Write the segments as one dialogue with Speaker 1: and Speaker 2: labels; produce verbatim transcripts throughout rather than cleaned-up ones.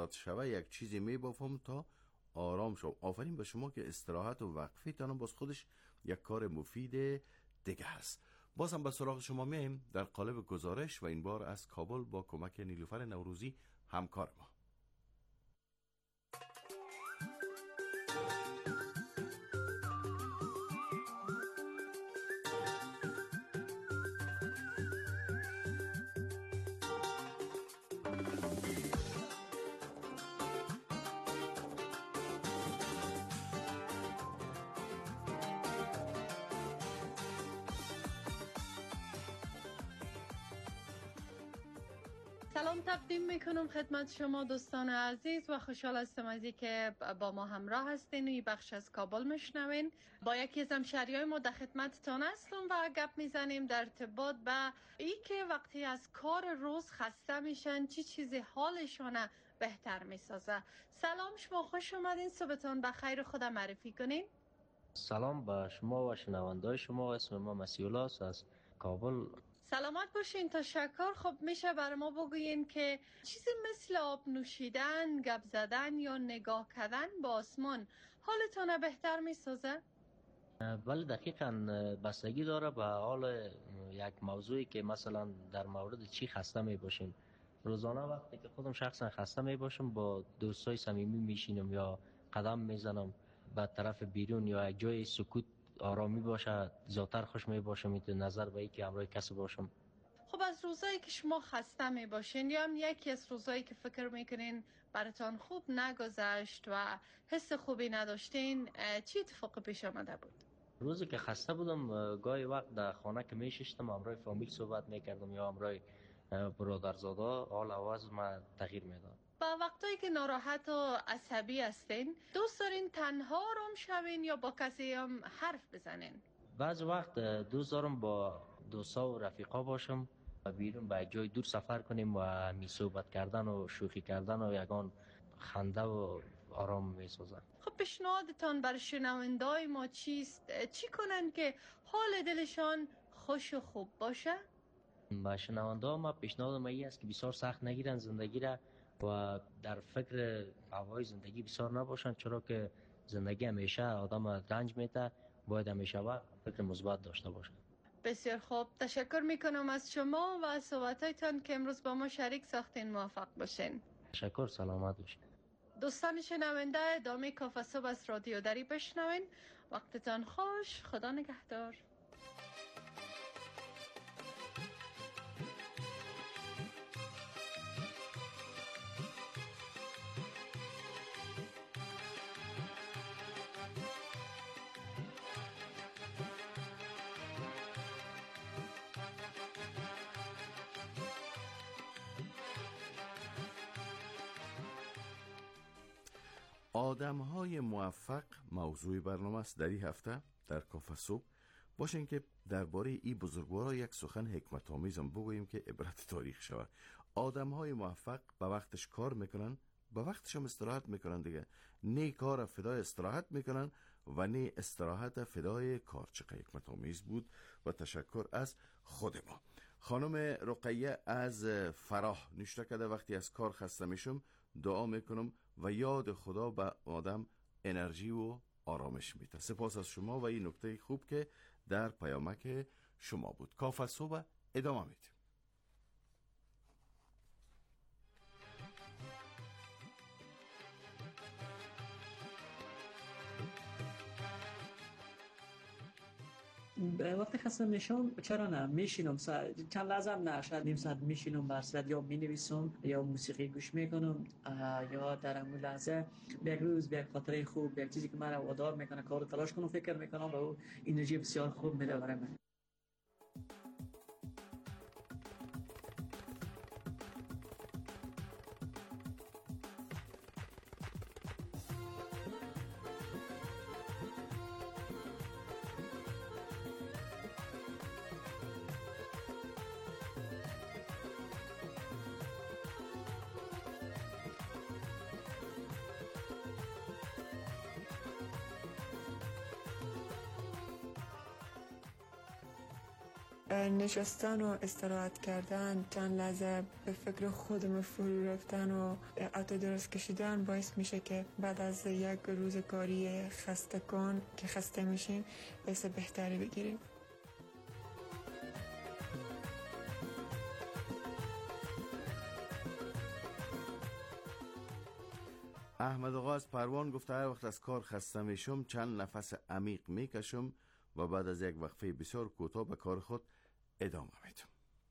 Speaker 1: زیاد شوه یک چیزی میبافم تا آرام شو. آفرین به شما که استراحت و وقفه تانم باز خودش یک کار مفید دیگه هست. باز هم به سراغ شما میم در قالب گزارش و این بار از کابل با کمک نیلوفر نوروزی همکار ما.
Speaker 2: سلام تقدیم میکنم خدمت شما دوستان عزیز و خوشحال هستم از اینکه با ما همراه هستین و این بخش از کابل میشنوین. با یکی از همشهریای ما در خدمتتان هستم و گپ میزنیم در ارتباط به ای که وقتی از کار روز خسته میشن چی چیزی حالشان بهتر میسازه. سلام، شما خوش اومدین، صبحتون بخیر، خودم معرفی کنین.
Speaker 3: سلام با شما و شنونده‌های شما، اسم ما مسیح الله است از کابل.
Speaker 2: سلامت باشین، تشکر. خب میشه برای ما بگوین که چیزی مثل آب نوشیدن، گپ زدن یا نگاه کردن به آسمان حالتون بهتر میسازه؟
Speaker 3: بله دقیقاً بستگی داره به حال یک موضوعی که مثلا در مورد چی خسته می باشیم. روزانه وقتی که خودم شخصا خسته می باشم با دوستای صمیمی میشینم یا قدم میزنم به طرف بیرون یا یک جای سکوت آرامی باشه، زیادتر خوش می باشم این نظر به اینکه همراه کسی باشم.
Speaker 2: خب از روزایی که شما خسته می باشین یا هم یکی از روزایی که فکر میکنین براتون خوب نگذشت و حس خوبی نداشتین، چی اتفاق پیش آمده بود؟
Speaker 3: روزی که خسته بودم گاهی وقت در خانه که میشستم همراه فامیل صحبت میکردم یا همراه برادرزادا، حال آواز ما تغییر میداد.
Speaker 2: با وقتایی که ناراحت و عصبی هستین دوست دارین تنها آرام شوین یا با کسی هم حرف بزنین؟
Speaker 3: بعض وقت دوست دارم با دوستا و رفیقا باشم و بیرون به جای دور سفر کنیم و می صحبت کردن و شوخی کردن و یگان خنده و آرام می سازن.
Speaker 2: خب پیشنهادتان برای شنوندای ما چیست؟ چی کنن که حال دلشان خوش و خوب باشه؟
Speaker 3: با شنونده ما پیشنهاد ما این است که بسیار سخت نگیرن زندگی را و در فکر هوای زندگی بسیار نباشن، چرا که زندگی همیشه آدم رنج میده، باید همیشه وقت فکر مثبت داشته باشن.
Speaker 2: بسیار خوب، تشکر میکنم از شما و از صحبتایتان که امروز با ما شریک ساختین. موفق باشین.
Speaker 3: تشکر، سلامت باشین.
Speaker 2: دوستان شنونده، ادامه کافه صبح از رادیو دری بشنوین. وقتتان خوش، خدا نگهدار.
Speaker 1: آدم‌های موفق موضوع برنامه است در این هفته در کافه صبح. باشین که درباره این بزرگوارا یک سخن حکمت آمیزم بگوییم که عبرت تاریخ شود. آدم‌های موفق به وقتش کار میکنن، به وقتش هم استراحت میکنن دیگه. نه کار فدای استراحت میکنن و نه استراحت فدای کار. چقدر حکمت آمیز بود و تشکر از خود ما. خانم رقیه از فراه نوشته کرده وقتی از کار خسته میشم دعا میکنم و یاد خدا به آدم انرژی و آرامش میده. سپاس از شما و این نکته خوب که در پیامک شما بود. کافه صبح ادامه میدیم.
Speaker 4: وقتی خسته میشم چرا نه میشینم چند لحظه نه شاید نیم ساعت میشینم بر صورت یا مینویسم یا موسیقی گوش میکنم یا در همون لحظه به یک روز به یک خاطره خوب به یک چیزی که من وادار میکنه کار تلاش کنم فکر میکنم و او انرژی بسیار خوب میده برای من.
Speaker 5: نشستن و استراحت کردن، چند لحظه به فکر خودم فرو رفتن و عطر درست کشیدن باعث میشه که بعد از یک روز کاری خسته کن که خسته میشیم حس بهتری بگیریم.
Speaker 1: احمد آقا از پروان گفته هر وقت از کار خسته میشم چند نفس عمیق میکشم و بعد از یک وقفه بسیار کوتاه به کار خود ادامه میدم.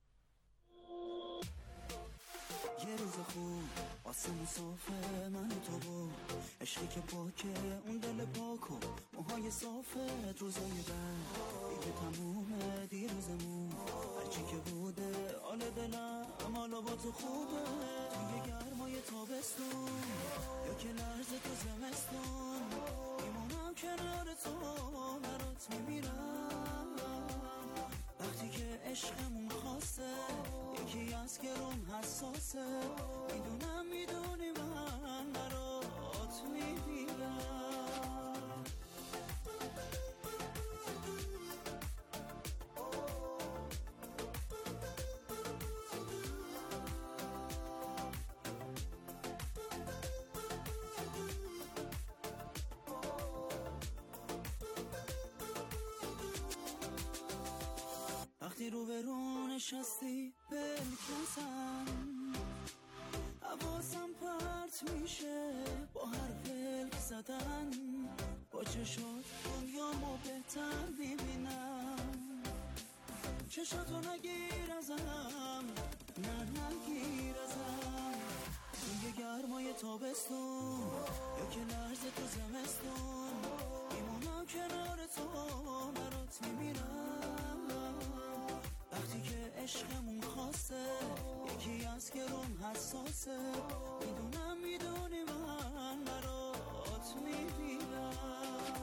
Speaker 6: یه روز خوب آسمون صافه، من و تو با عشقی که پاکه، اون دل پاک و موهای صافت، روزای بعد دیگه تمومه دیروزمون، هرچی که بوده حال دلم حالا با تو خوبه، توی گرمای تابستون یا که لرز تو زمستون، میمونم کنار تو برات میمیرم، وقتی که عشقمون خاصه یکی از که روم حساسه، میدونم میدونی من برات میمیرم. وقتی رو به رو نشستی بلکسم، حواسم پرت میشه با هر فلک زدن، با چشات دنیامو بهتر میبینم، چشاتو نگیر ازم، نه نگیر ازم، توی گرمای تابستون یا که لرز تو زمستون، میمونم کنار تو برات میمیرم، وقتی که عشقمون خاصه یکی از که روم حساسه، میدونم میدونی من برات میمیرم.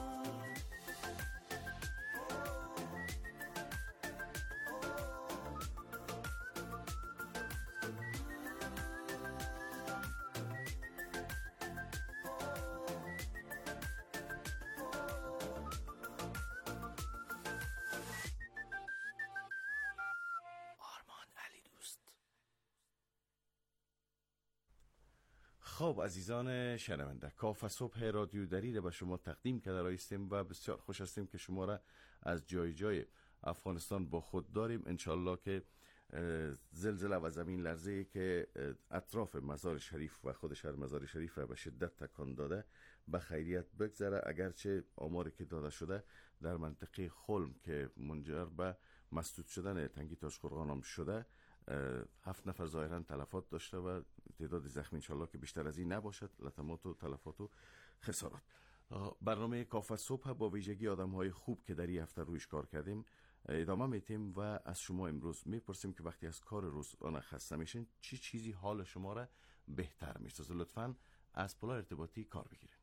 Speaker 1: خب عزیزان شنونده، کاف صبح رادیو دری به شما تقدیم کرده رایستیم و بسیار خوش هستیم که شما را از جای جای افغانستان با خود داریم. انشالله که زلزله و زمین لرزه‌ای که اطراف مزار شریف و خود شهر مزار شریف را به شدت تکان داده به خیریت بگذره، اگرچه آماری که داده شده در منطقه خلم که منجر به مسدود شدن تنگی تاشقرغان هم شده، هفت نفر ظاهرا تلفات داشته و تعداد زخمی انشالله که بیشتر از این نباشد، لطمات و تلفات و خسارات. برنامه کاف صبح با ویژگی آدم های خوب که در این هفته رویش کار کردیم ادامه میتیم و از شما امروز میپرسیم که وقتی از کار روزانه خسته میشین چی چیزی حال شما را بهتر میسازه. لطفاً از پلا ارتباطی کار بگیرین.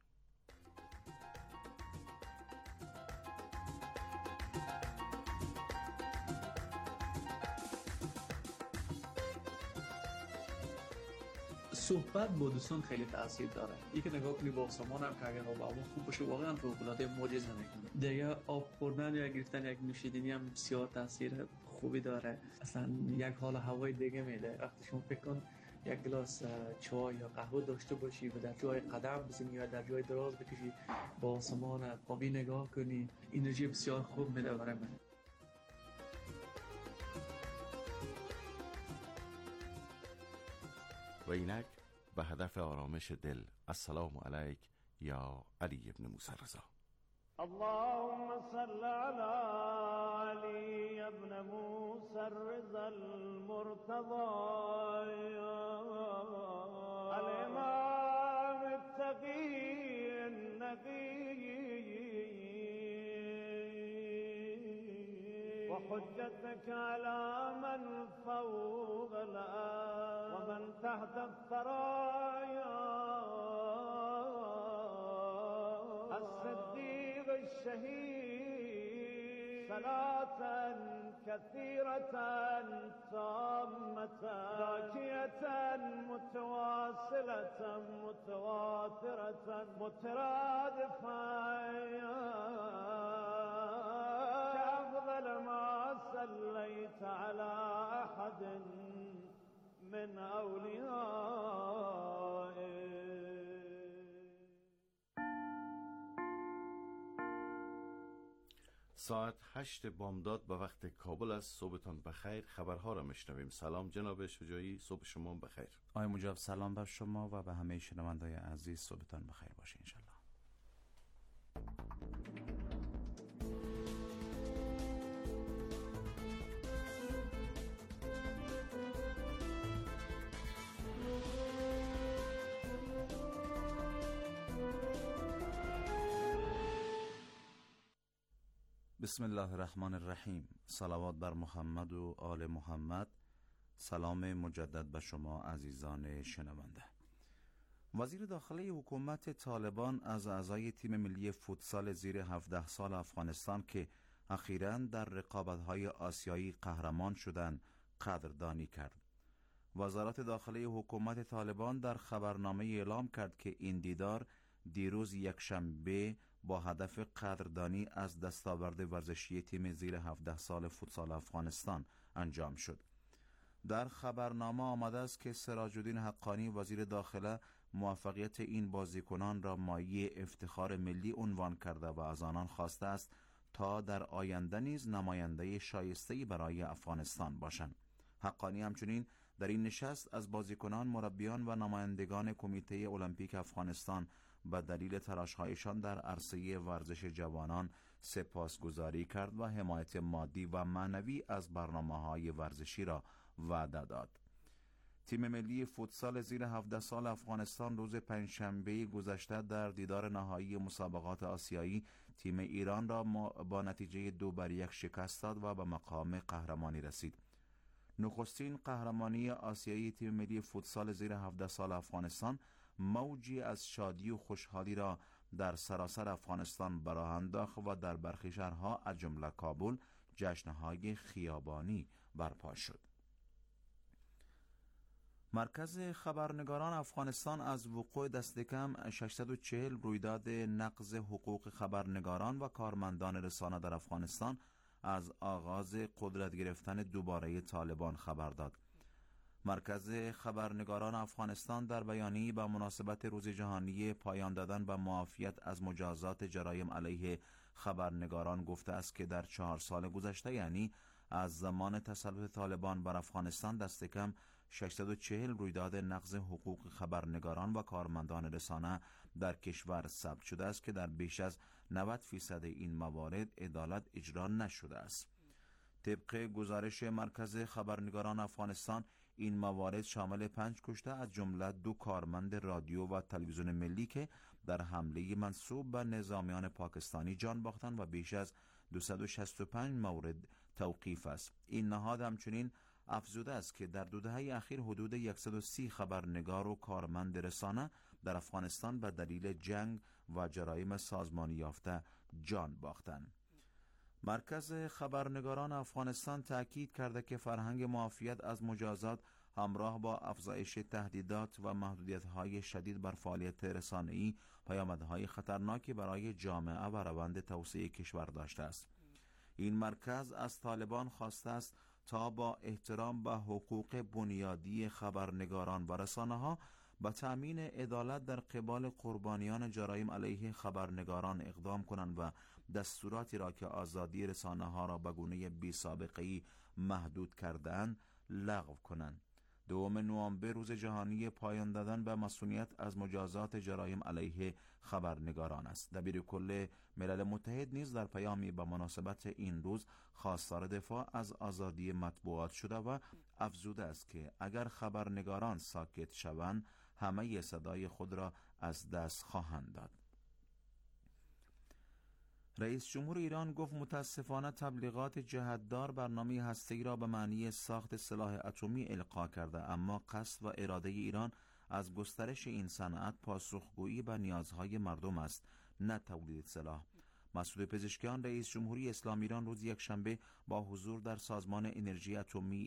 Speaker 4: صحبت با دوستان خیلی تاثیر داره. یکی نگاه کنی با سامان هم که اگر آب هوا خوب باشه واقعا فوق‌العاده معجزه میکنه. دیگه آب خوردن یا گرفتن یک نوشیدنی هم بسیار تاثیر خوبی داره. اصلا یک حال هوای دیگه میده. وقتی شما فکر کن یک گلاس چای یا قهوه داشته باشی و در جای قدم بزنی یا در جای دراز بکشی با آسمان آبی نگاه کنی، انرژی بسیار خوب میده برای من.
Speaker 1: و اینک به هدف آرامش دل. السلام علیک یا علی ابن موسی رضا.
Speaker 7: اللهم صل على علي ابن موسى الرضا المرتضى الإمام التقي النقي وحجتك على من فوق الأرض ومن تحت الثرايا الصديق الشهيد صلاة كثيرة تامة زاكية متواصلة متواترة مترادفة كأفضل ما صليت على أحد من أوليائك.
Speaker 1: ساعت هشت بامداد به وقت کابل است. صبحتان بخیر. خبرها را میشنویم. سلام جناب شجاعی، صبح شما بخیر.
Speaker 8: آقای مجاب سلام بر شما و به همه شنوندگان عزیز، صبحتان بخیر باشه انشالله. بسم الله الرحمن الرحیم. صلوات بر محمد و آل محمد. سلام مجدد به شما عزیزان شنونده. وزیر داخلی حکومت طالبان از اعضای تیم ملی فوتسال زیر هفده سال افغانستان که اخیراً در رقابت‌های آسیایی قهرمان شدند قدردانی کرد. وزارت داخلی حکومت طالبان در خبرنامه اعلام کرد که این دیدار دیروز یکشنبه با هدف قدردانی از دستاورد ورزشی تیم زیر هفده سال فوتسال افغانستان انجام شد. در خبرنامه آمده است که سراج الدین حقانی وزیر داخله موفقیت این بازیکنان را مایه افتخار ملی عنوان کرده و از آنان خواسته است تا در آینده نیز نماینده شایسته‌ای برای افغانستان باشند. حقانی همچنین در این نشست از بازیکنان، مربیان و نمایندگان کمیته المپیک افغانستان به دلیل تلاش‌هایشان در عرصه ورزش جوانان سپاسگزاری کرد و حمایت مادی و معنوی از برنامه‌های ورزشی را وعده داد. تیم ملی فوتسال زیر هفده سال افغانستان روز پنجشنبه گذشته در دیدار نهایی مسابقات آسیایی تیم ایران را با نتیجه دو بر یک شکست داد و به مقام قهرمانی رسید. نخستین قهرمانی آسیایی تیم ملی فوتسال زیر هفده سال افغانستان موجی از شادی و خوشحالی را در سراسر افغانستان به راه انداخت و در برخی شهرها از جمله کابل جشن‌های خیابانی برپا شد. مرکز خبرنگاران افغانستان از وقوع دست کم ششصد و چهل رویداد نقض حقوق خبرنگاران و کارمندان رسانه در افغانستان از آغاز قدرت گرفتن دوباره طالبان خبر داد. مرکز خبرنگاران افغانستان در بیانیه‌ای به مناسبت روز جهانی پایان دادن به معافیت از مجازات جرایم علیه خبرنگاران گفته است که در چهار سال گذشته، یعنی از زمان تسلط طالبان بر افغانستان، دست کم ششصد و چهل رویداد نقض حقوق خبرنگاران و کارمندان رسانه در کشور ثبت شده است که در بیش از نود فیصد این موارد عدالت اجرا نشده است. طبق گزارش مرکز خبرنگاران افغانستان، این موارد شامل پنج کشته از جمله دو کارمند رادیو و تلویزیون ملی که در حمله منسوب به نظامیان پاکستانی جان باختند و بیش از دویست و شصت و پنج مورد توقیف است. این نهاد همچنین افزوده است که در دو دهه اخیر حدود صد و سی خبرنگار و کارمند رسانه در افغانستان به دلیل جنگ و جرایم سازمانی یافته جان باختند. مرکز خبرنگاران افغانستان تأکید کرده که فرهنگ معافیت از مجازات همراه با افزایش تهدیدات و محدودیت‌های شدید بر فعالیت رسانه‌ای پیامدهای خطرناکی برای جامعه و روند توسعه کشور داشته است. این مرکز از طالبان خواسته است تا با احترام به حقوق بنیادی خبرنگاران و رسانه‌ها به تأمین عدالت در قبال قربانیان جرایم علیه خبرنگاران اقدام کنند و دستوراتی را که آزادی رسانه‌ها را به گونه بی‌سابقه‌ای محدود کرده‌اند لغو کنند. دوم نوامبر روز جهانی پایان دادن به مسئولیت از مجازات جرایم علیه خبرنگاران است. دبیر کل ملل متحد نیز در پیامی به مناسبت این روز خواستار دفاع از آزادی مطبوعات شده و افزوده است که اگر خبرنگاران ساکت شوند، همه صدای خود را از دست خواهند داد. رئیس جمهور ایران گفت متاسفانه تبلیغات جهتدار برنامه هسته‌ای را به معنی ساخت سلاح اتمی القا کرده، اما قصد و اراده ایران از گسترش این صنعت پاسخگویی به نیازهای مردم است، نه تولید سلاح. مسعود پزشکیان رئیس جمهوری اسلامی ایران روز یکشنبه با حضور در سازمان انرژی اتمی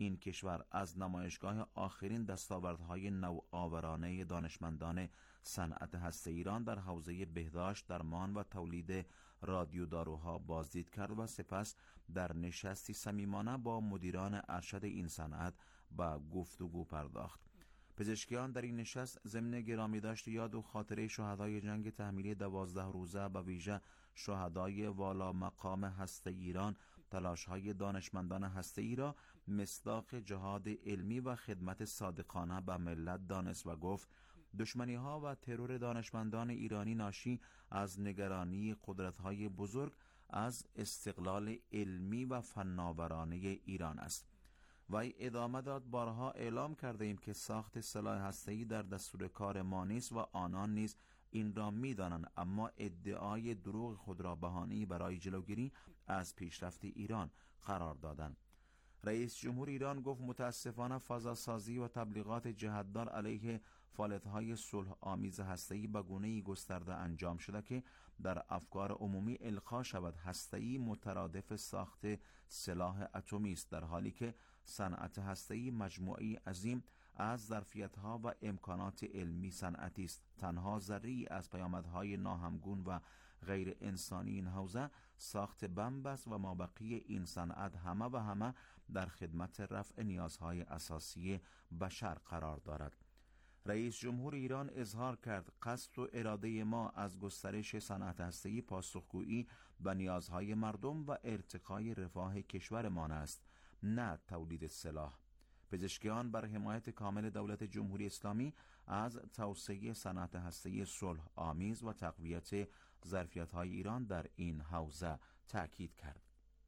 Speaker 8: این کشور از نمایشگاه آخرین دستاوردهای نوآورانه دانشمندان صنعت هسته ایران در حوزه بهداشت، درمان و تولید رادیوداروها بازدید کرد و سپس در نشستی صمیمانه با مدیران ارشد این صنعت به گفتگو پرداخت. پزشکیان در این نشست ضمن گرامی داشت یاد و خاطره شهدای جنگ تحمیلی دوازده روزه به ویژه شهدای والا مقام هسته ایران تلاش‌های دانشمندان هسته‌ای را مصداق جهاد علمی و خدمت صادقانه به ملت دانست و گفت دشمنی‌ها و ترور دانشمندان ایرانی ناشی از نگرانی قدرت‌های بزرگ از استقلال علمی و فناورانه ایران است. وی ادامه داد بارها اعلام کرده ایم که ساخت سلاح هسته‌ای در دستور کار ما نیست و آنان نیز این را می‌دانند، اما ادعای دروغ خود را بهانه‌ای برای جلوگیری از پیشرفت ایران قرار دادند. رئیس جمهور ایران گفت متاسفانه فضاسازی و تبلیغات جهت‌دار علیه فعالیت‌های صلح آمیز هسته‌ای به گونه‌ای گسترده انجام شده که در افکار عمومی القا شود هسته‌ای مترادف ساخت سلاح اتمی است، در حالی که صنعت هسته‌ای مجموعه‌ای عظیم از ظرفیت‌ها و امکانات علمی صنعتی است. تنها ذره‌ای از پیامدهای ناهمگون و غیر انسانی این حوزه ساخت بمب است و مابقی این صنعت همه و همه در خدمت رفع نیازهای اساسی بشر قرار دارد. رئیس جمهور ایران اظهار کرد قصد و اراده ما از گسترش صنعت هسته‌ای پاسخگویی به نیازهای مردم و ارتقای رفاه کشورمان است، نه تولید سلاح. پزشکیان بر حمایت کامل دولت جمهوری اسلامی از توسعه صنعت هسته‌ای صلح آمیز و تقویت ظرفیت‌های ایران در این حوزه تأکید کرد.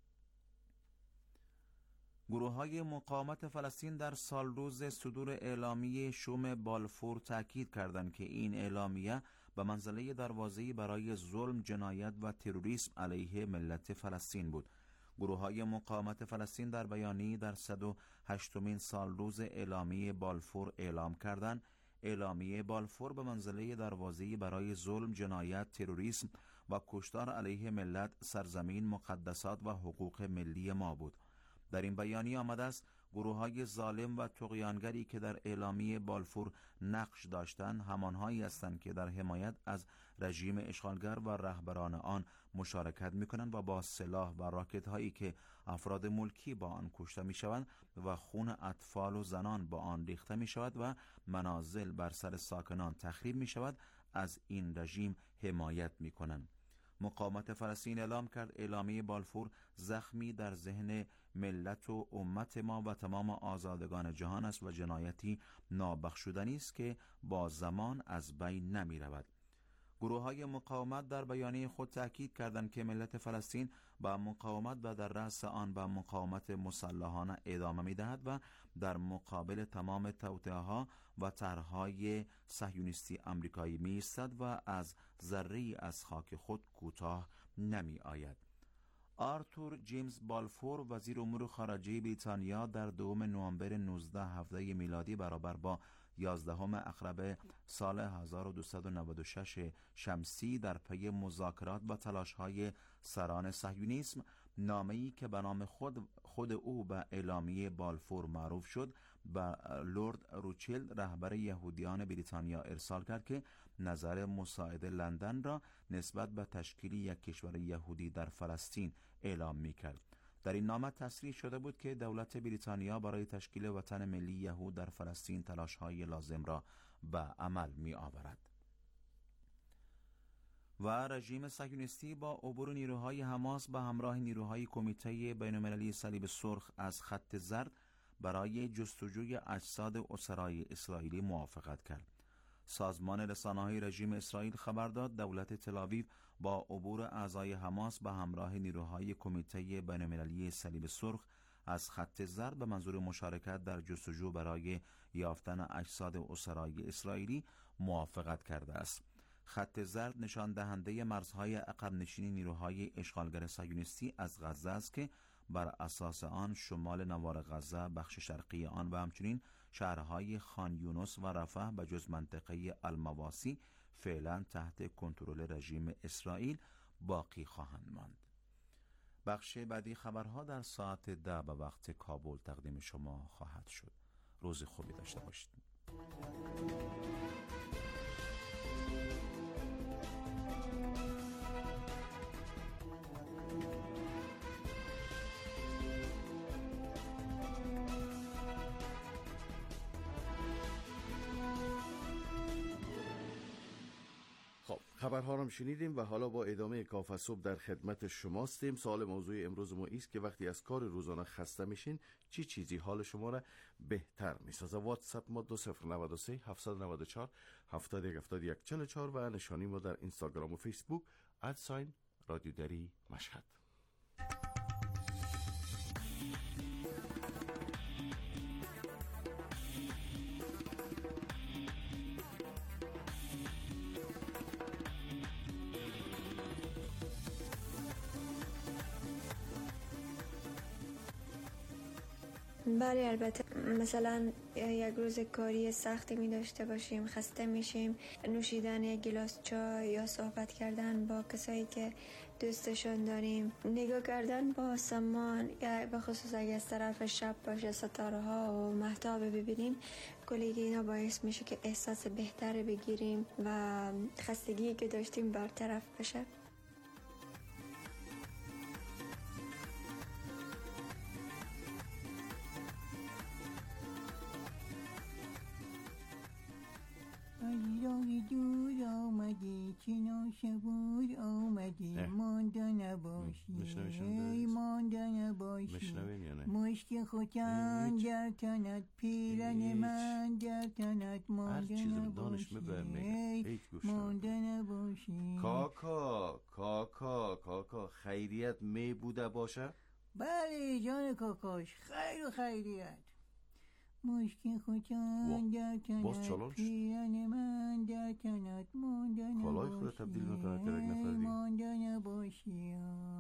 Speaker 8: گروه‌های مقاومت فلسطین در سالروز صدور اعلامیه شوم بالفور تأکید کردند که این اعلامیه به منزله دروازه‌ای برای ظلم، جنایت و تروریسم علیه ملت فلسطین بود. گروه‌های مقاومت فلسطین در بیانیه‌ای در صد و هشتمین سالروز اعلامیه بالفور اعلام کردند اعلامیه بالفور به منزله دروازه‌ای برای ظلم، جنایت، تروریسم و کشتار علیه ملت، سرزمین، مقدسات و حقوق ملی ما بود. در این بیانیه آمده است گروه‌های ظالم و طغیانگری که در اعلامیه بالفور نقش داشتند همانهایی هستند که در حمایت از رژیم اشغالگر و رهبران آن مشارکت می‌کنند و با سلاح و راکت‌هایی که افراد ملکی با آن کشته می‌شوند و خون اطفال و زنان با آن ریخته می‌شود و منازل بر سر ساکنان تخریب می‌شود از این رژیم حمایت می‌کنند. مقاومت فلسطین اعلام کرد اعلامیه بالفور زخمی در ذهن ملت و امت ما و تمام آزادگان جهان است و جنایتی نابخشودنی است که با زمان از بین نمی رود. گروه‌های مقاومت در بیانیه خود تأکید کردند که ملت فلسطین با مقاومت و در رأس آن با مقاومت مسلحانه ادامه می‌دهد و در مقابل تمام توطئه‌ها و طرح‌های صهیونیستی آمریکایی می‌ایستد و از ذره‌ای از خاک خود کوتاه نمی‌آید. آرتور جیمز بالفور وزیر امور خارجه بریتانیا در دوم نوامبر نوزده هفده میلادی برابر با یازدهم اخرب سال هزار و دویست و نود و شش شمسی در پی مذاکرات و تلاش‌های سران صهیونیسم نامه‌ای که به نام خود خود او به اعلامیه بالفور معروف شد به لورد روچیلد رهبر یهودیان بریتانیا ارسال کرد که نظر مساعد لندن را نسبت به تشکیل یک کشور یهودی در فلسطین اعلام می‌کرد. در این نامه تصریح شده بود که دولت بریتانیا برای تشکیل وطن ملی یهود در فلسطین تلاش‌های لازم را به عمل می‌آورد. و رژیم صهیونیستی با عبور نیروهای حماس به همراه نیروهای کمیته بین‌المللی صلیب سرخ از خط زرد برای جستجوی اجساد اسرای اسرائیلی موافقت کرد. سازمان رسانه‌های رژیم اسرائیل خبر داد دولت تل‌آویو با عبور اعضای حماس به همراه نیروهای کمیته بین‌المللی صلیب سرخ از خط زرد به منظور مشارکت در جستجو برای یافتن اجساد اسرای اسرائیلی موافقت کرده است. خط زرد نشان دهنده مرزهای عقب نشینی نیروهای اشغالگر صهیونیستی از غزه است که بر اساس آن شمال نوار غزه، بخش شرقی آن و همچنین شهرهای خان یونس و رفح به جز منطقه المواسی فعلا تحت کنترل رژیم اسرائیل باقی خواهند ماند. بخش بعدی خبرها در ساعت ده به وقت کابل تقدیم شما خواهد شد. روز خوبی داشته باشید.
Speaker 1: خبرها رو شنیدیم و حالا با ادامه کافه صبح در خدمت شماستیم. سوال موضوع امروز ما است که وقتی از کار روزانه خسته میشین چی چیزی حال شما را بهتر میسازه؟ واتساپ ما دو صفر نود و سه هفت نود چهار هفتاد و یک هفتاد و یک چهل و چهار و نشانی ما در اینستاگرام و فیسبوک ادساین رادیو دری مشهد.
Speaker 9: بله البته مثلا یک روز کاری سختی می داشته باشیم، خسته میشیم، نوشیدن یک گلاس چای یا صحبت کردن با کسایی که دوستشون داریم، نگاه کردن با آسمان یا به خصوص اگه از طرف شب باشه ستاره ها و مهتاب ببینیم، کلی اینا باعث میشه که احساس بهتر بگیریم و خستگی که داشتیم برطرف بشه.
Speaker 10: دور آمدی چنان شبور آمدی مانده نباشی ای مانده نباشی مشک خوتن در تنت پیرن من در تنت مانده نباشی ای مانده نباشی.
Speaker 1: کاکا کاکا کاکا خیریت می بوده باشه؟
Speaker 10: بله جان کاکاش، خیر و خیریت. مشکین خوچان در تنت پیرن من در تنت مانده نباشی مانده نباشی.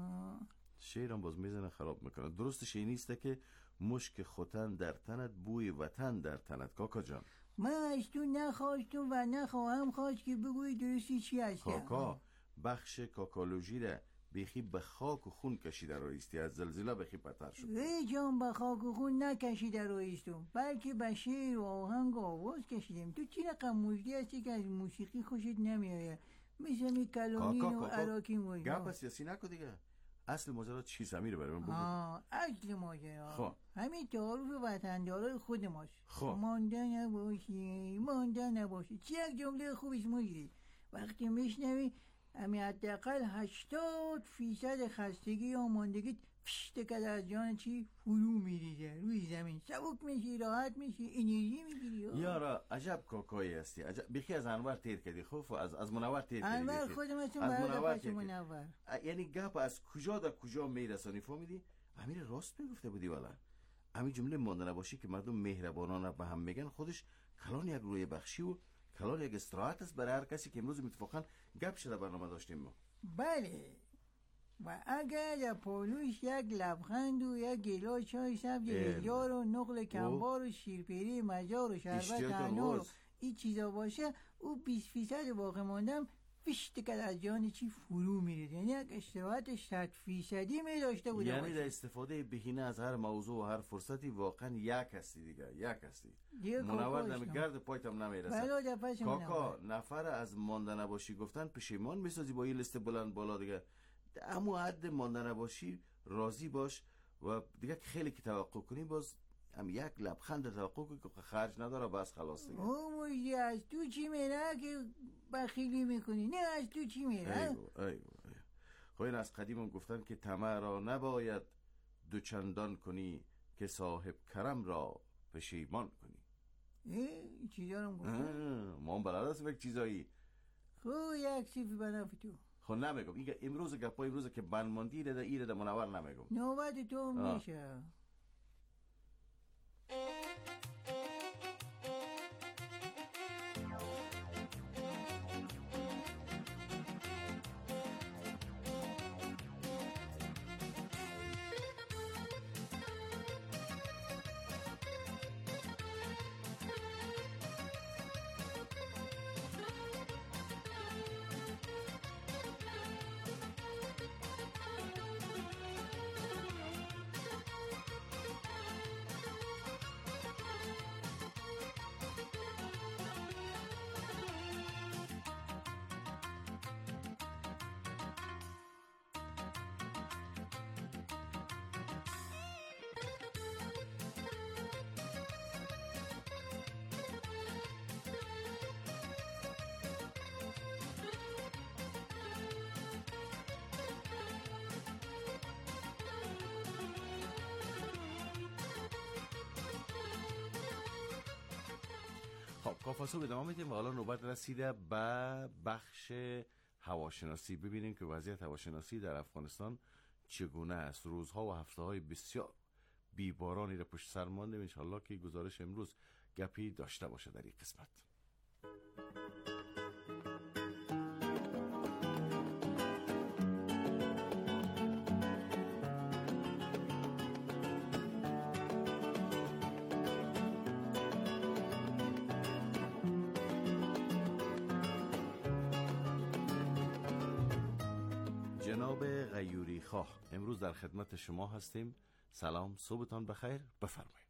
Speaker 1: شیرم باز میزنه خراب میکنه. درستش این نیسته که مشک خوتن در تنت بوی وطن در تنت؟ کاکا جان
Speaker 10: من از تو نخواستم و نخواهم خواست که بگوی درستی چی هستم.
Speaker 1: کاکا بخش کاکالوژی را بیخی به خاک و خون کشیده رایستی، از زلزله بیخی پتر شد.
Speaker 10: ای جان به خاک و خون نکشیده رایستم، بلکه به شعر و آهنگ و آواز کشیدم. تو چی رقم مجدی هستی که از موسیقی خوشت نمیآید؟ مثل می کلامین و عراکین و اینا.
Speaker 1: گپ سیاسی نکن دیگه. اصل ماجرا چیست امیر برای من بگو.
Speaker 10: آه اصل ماجرا
Speaker 1: خب
Speaker 10: همین تعارف وطندارای خود ماست.
Speaker 1: خب
Speaker 10: مانده نباشی مانده نباشی چی یک جمله خوبیش مجری وقتی میشنوی امی حداقل هشتاد فیصد خستگی یا ماندگی پشت کده از جان چی فرو میریزه روی زمین، سبک میشی، راحت میشی، انرژی میگیری.
Speaker 1: یارا عجب کاکایی هستی، عجب بیخی از انور تیر کردی. خوب از از منور تیر کردی.
Speaker 10: انور خودم هستم برای منور.
Speaker 1: یعنی گپ از کجا تا کجا میرسانی فهمیدی؟ امیر راست میگفته بودی والا. همین جمله مانده نباشی که مردم مهربانانه به هم میگن خودش کلان یک روی بخشی و کلان یک استراحت است برای هر کسی که امروز متفقاً گپ شده برنامه داشتیم ما.
Speaker 10: بله و اگر در پالوش یک لبخند و یک گلاس چای سبز یار و نقل کمبار و شیرپیری مجار و شربت انار و این چیزا باشه، او بیست فیصد واقع ماندم فشت کد از جان چی فرو میرید. یعنی یک استراحت صد فیصدی می داشته بوده.
Speaker 1: یعنی در استفاده بهینه از هر موضوع و هر فرصتی واقعا یک هستی دیگه، یک هستی. منور نمیگرد پایتم نمیرسه. کاکا نفر از مانده نباشی گفتن پشیمان میسازی با این لیست بلند بالا دیگه. اما حد مانده نباشی راضی باش و دیگه خیلی که توقع کنی باز هم یک لبخند توقع کنی که خرج نداره بس خلاص دیگه.
Speaker 10: او مجدی از تو چی میره که بخیلی میکنی؟ نه از تو چی میره؟
Speaker 1: ایگو ایگو ایگو. خب این از قدیم هم گفتن که طمع را نباید دو چندان کنی که صاحب کرم را پشیمان کنی.
Speaker 10: ای چیزا رو گفتن؟
Speaker 1: ما هم بلد هستیم یک چیزایی.
Speaker 10: خب یک سیفی بنافی تو.
Speaker 1: خب نمیگم اینگه امروز گپای امروز که بنماندی ایره ده ایره ده منور نمیگم.
Speaker 10: نوبت تو میشه.
Speaker 1: خب کافاسو به ادامه میدیم و حالا نوبت رسیده به بخش هواشناسی. ببینیم که وضعیت هواشناسی در افغانستان چگونه است. روزها و هفته های بسیار بیبارانی را پشت سر ماندیم. انشالله که گزارش امروز گپی داشته باشه در این قسمت. جناب غیوری خواه، امروز در خدمت شما هستیم. سلام، صبحتان بخیر، بفرمایید.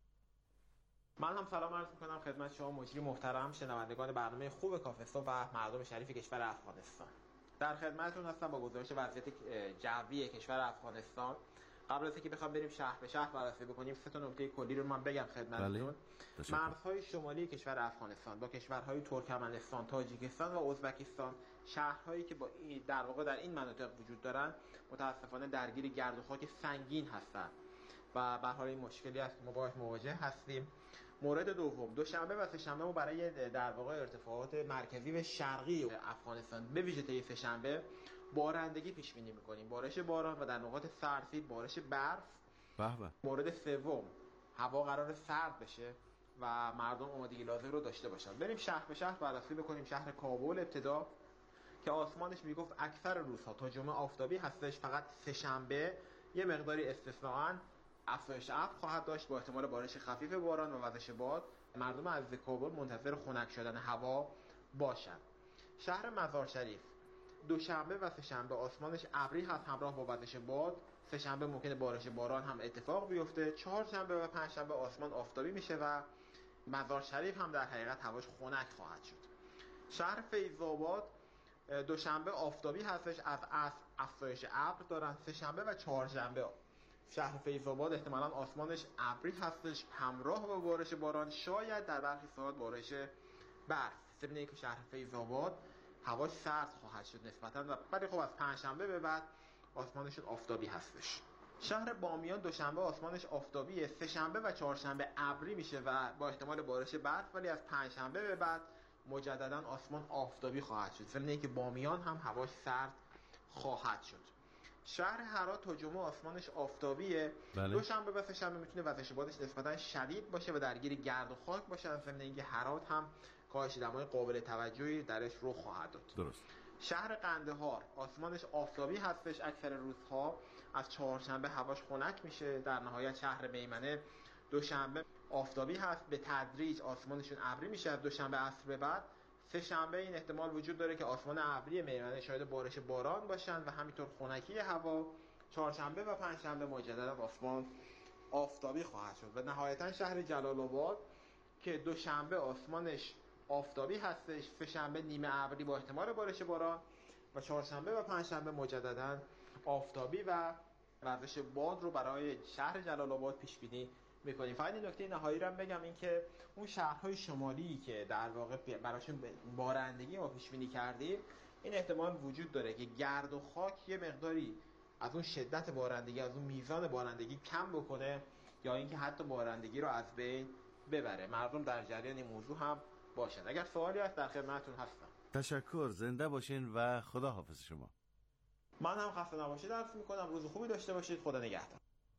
Speaker 11: من هم سلام عرض می‌کنم خدمت شما مجری محترم، شنوندگان برنامه خوب کافستون و مردم شریف کشور افغانستان. در خدمتتون هستم با گزارش وضعیت جوی کشور افغانستان. قبل از اینکه بخوام بریم شهر به شهر بررسی بکنیم، سه تا نکته کلی رو من بگم خدمتتون. مرزهای شمالی کشور افغانستان با کشورهای ترکمنستان، تاجیکستان و ازبکستان، شهرهایی که با این در واقع در این مناطق وجود دارن، متاسفانه درگیر گرد و خاک سنگین هستند و به حال این مشکلی است که ما باهاش مواجه هستیم. مورد دوم، دوشنبه و سه‌شنبه ما برای در واقع ارتفاعات مرکزی و شرقی افغانستان به ویژه طی سه‌شنبه بارندگی پیش بینی می‌کنیم، بارش باران و در نقاط سردسیر بارش برف.
Speaker 1: بله.
Speaker 11: مورد سوم، هوا قرار سرد بشه و مردم آمادگی لازم رو داشته باشن. بریم شهر به شهر بررسی بکنیم. شهر کابل ابتدا که آسمانش میگفت اکثر روزها تا جمعه آفتابی هستش، فقط سه‌شنبه یه مقداری استثناءً افزایش ابر خواهد داشت با احتمال بارش خفیف باران و وزش باد. مردم از کابل منتظر خنک شدن هوا باشند. شهر مزار شریف دوشنبه و سه‌شنبه آسمانش ابری هست همراه با وزش باد. سه‌شنبه ممکنه بارش باران هم اتفاق بیفته. چهارشنبه و پنجشنبه آسمان آفتابی میشه و مزار شریف هم در حقیقت هواش خنک خواهد شد. شهر فیض آباد دوشنبه آفتابی هستش، از اصل افزایش ابر دارن. سه‌شنبه و چهارشنبه شهر فیض آباد احتمالاً آسمانش ابری هستش همراه با بارش باران، شاید در برخی ساعات بارش برف. ضمن اینکه شهر فیض آباد هواش سرد خواهد شد نسبتاً، و ولی خب از پنجشنبه به بعد آسمانشون آفتابی هستش. شهر بامیان دوشنبه آسمانش آفتابیه، سه‌شنبه و چهارشنبه ابری میشه و با احتمال بارش برف، ولی از پنجشنبه به بعد مجددا آسمان آفتابی خواهد شد. ضمن اینکه بامیان هم هواش سرد خواهد شد. شهر هرات تا جمعه آسمانش آفتابیه.
Speaker 1: بله.
Speaker 11: دوشنبه و سه‌شنبه میتونه وزش بادش نسبتا شدید باشه و درگیر گرد و خاک باشه. ضمن اینکه هرات هم کاهش دمای قابل توجهی درش رخ خواهد داد.
Speaker 1: درست.
Speaker 11: شهر قندهار آسمانش آفتابی هستش اکثر روزها. از چهارشنبه هواش خنک میشه. در نهایت شهر میمنه دوشنبه آفتابی هست، به تدریج آسمانشون ابری میشه از دوشنبه عصر به بعد. سه‌شنبه این احتمال وجود داره که آسمان ابری میمنه شاید بارش باران باشن و همینطور خنکی هوا. چهارشنبه و پنجشنبه مجددا آسمان آفتابی خواهد شد. و نهایتا شهر جلال آباد که دوشنبه آسمانش آفتابی هستش، سه‌شنبه نیمه ابری با احتمال بارش باران و چهارشنبه و پنجشنبه مجددا آفتابی و وزش باد رو برای شهر جلال آباد پیش بینی میکنیم. فقط این نکته نهایی رو هم بگم، این که اون شهرهای شمالی که در واقع براشون بارندگی ما پیش بینی کردیم، این احتمال وجود داره که گرد و خاک یه مقداری از اون شدت بارندگی، از اون میزان بارندگی کم بکنه یا اینکه حتی بارندگی رو از بین ببره. مردم در جریان این موضوع هم باشن. اگر سوالی هست در خدمتتون هستم.
Speaker 1: تشکر، زنده باشین و خدا حافظ شما.
Speaker 11: من هم خسته نباشید عرض میکنم. روز خوبی داشته باشید. خدا نگهدار.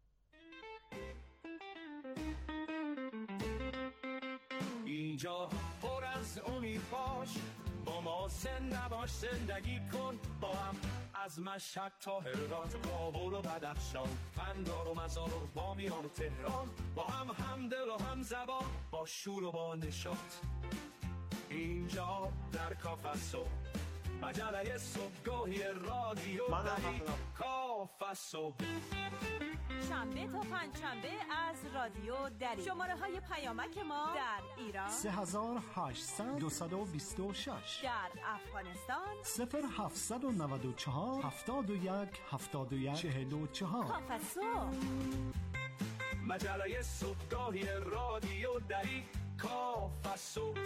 Speaker 12: اینجا پر از امید باش، با ما زنده باش، زندگی کن با هم. از مشهد تا هرات، کابل و بدخشان، قندهار و مزار و بامیان و تهران، با هم همدل و هم زبان، با شور و با نشاط. اینجا در کافاسو مجله صبحگاهی رادیو دری کافاسو،
Speaker 13: شنبه تا پنجشنبه از رادیو دری. شماره های پیامک ما در ایران
Speaker 14: سه هزار و هشتصد دویست و بیست و شش،
Speaker 13: در افغانستان
Speaker 14: صفر هفتصد و نود و چهار هفتاد و یک هفتاد و یک چهل و چهار.
Speaker 13: کافاسو
Speaker 12: مجله صبحگاهی رادیو دری کافاسو.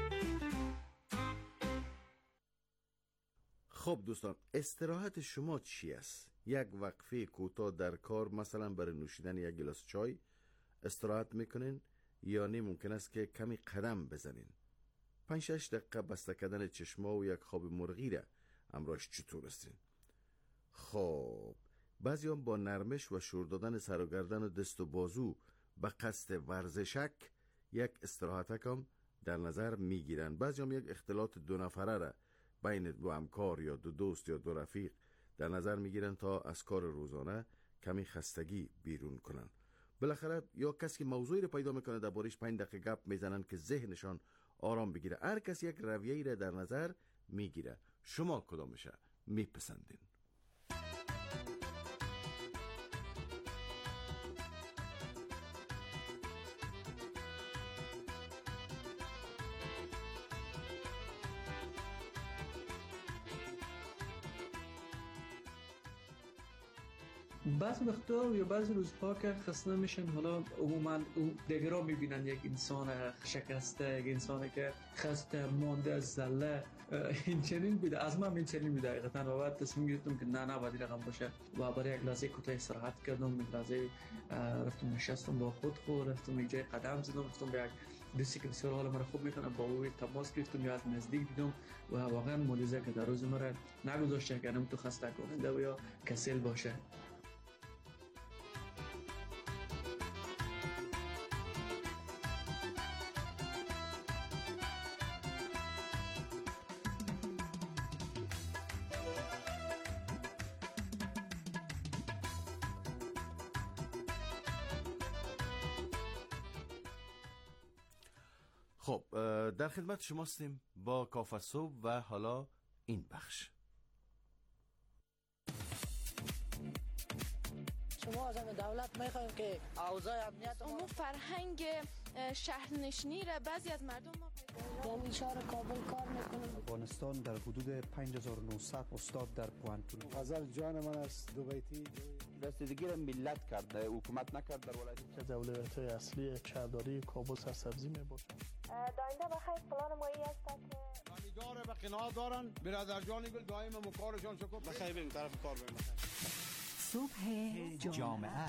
Speaker 1: خب دوستان، استراحت شما چی است؟ یک وقفه کوتاه در کار، مثلا برای نوشیدن یک گلاس چای استراحت میکنین یا نه ممکن است که کمی قدم بزنین؟ پنج شش دقیقه بسته کردن چشما و یک خواب مرغی را امراش چطور هستین؟ خب بعضی هم با نرمش و شور دادن سر و گردن و دست و بازو به قصد ورزشک یک استراحت کم در نظر میگیرن. بعضی هم یک اختلاط دو نفره را بین دو همکار یا دو دوست یا دو رفیق در نظر میگیرن تا از کار روزانه کمی خستگی بیرون کنن. بالاخره یا کسی که موضوعی رو پیدا میکنه در بارش پنج دقیقه گپ میزنن که ذهنشان آرام بگیره. هر کسی یک رویه‌ای را در نظر میگیره. شما کدامشه میپسندین؟
Speaker 4: بعض وقتا یا بعض روزها که خسته میشن، حالا عموما دیگران میبینن یک انسان شکسته، یک انسانی که خسته مانده زله، این چنین بوده. از من این چنین بوده حقیقتا. و بعد تصمیم گرفتم که نه نه باید این رقم باشه و برای یک لحظه کوتاه استراحت کردم. یک لحظه رفتم نشستم با خود خود، رفتم یک جای قدم زدم، رفتم به یک دوستی که بسیار حال مرا خوب میکنه با او تماس گرفتم یا از نزدیک دیدم و واقعا معجزه که در روز مرا نگذاشته که تو خسته کننده و یا کسل باشه.
Speaker 1: خب در خدمت شما هستیم با کافه صبح و حالا این بخش.
Speaker 15: شما از دولت میخوایم که اوضاع امنیت
Speaker 16: اما فرهنگ شهرنشینی را بعضی از مردم ما
Speaker 15: در اشاره کابل کار میکنیم.
Speaker 17: افغانستان در حدود پنج هزار و نهصد استاد در پوهنتون.
Speaker 18: غزل جان من است دو بیتی
Speaker 19: رسیدگی را ملت کرده، حکومت نکرد. در ولایت
Speaker 20: که دولت‌های اصلی شهرداری کابل سرسبزی میباشد.
Speaker 21: داینده بخیر پلان مایی است که
Speaker 22: خانیدار به قناعت دارن برادر جانی گل دائم مکارشان شکر بخیر بریم طرف کار بریم.
Speaker 23: صبح جامعه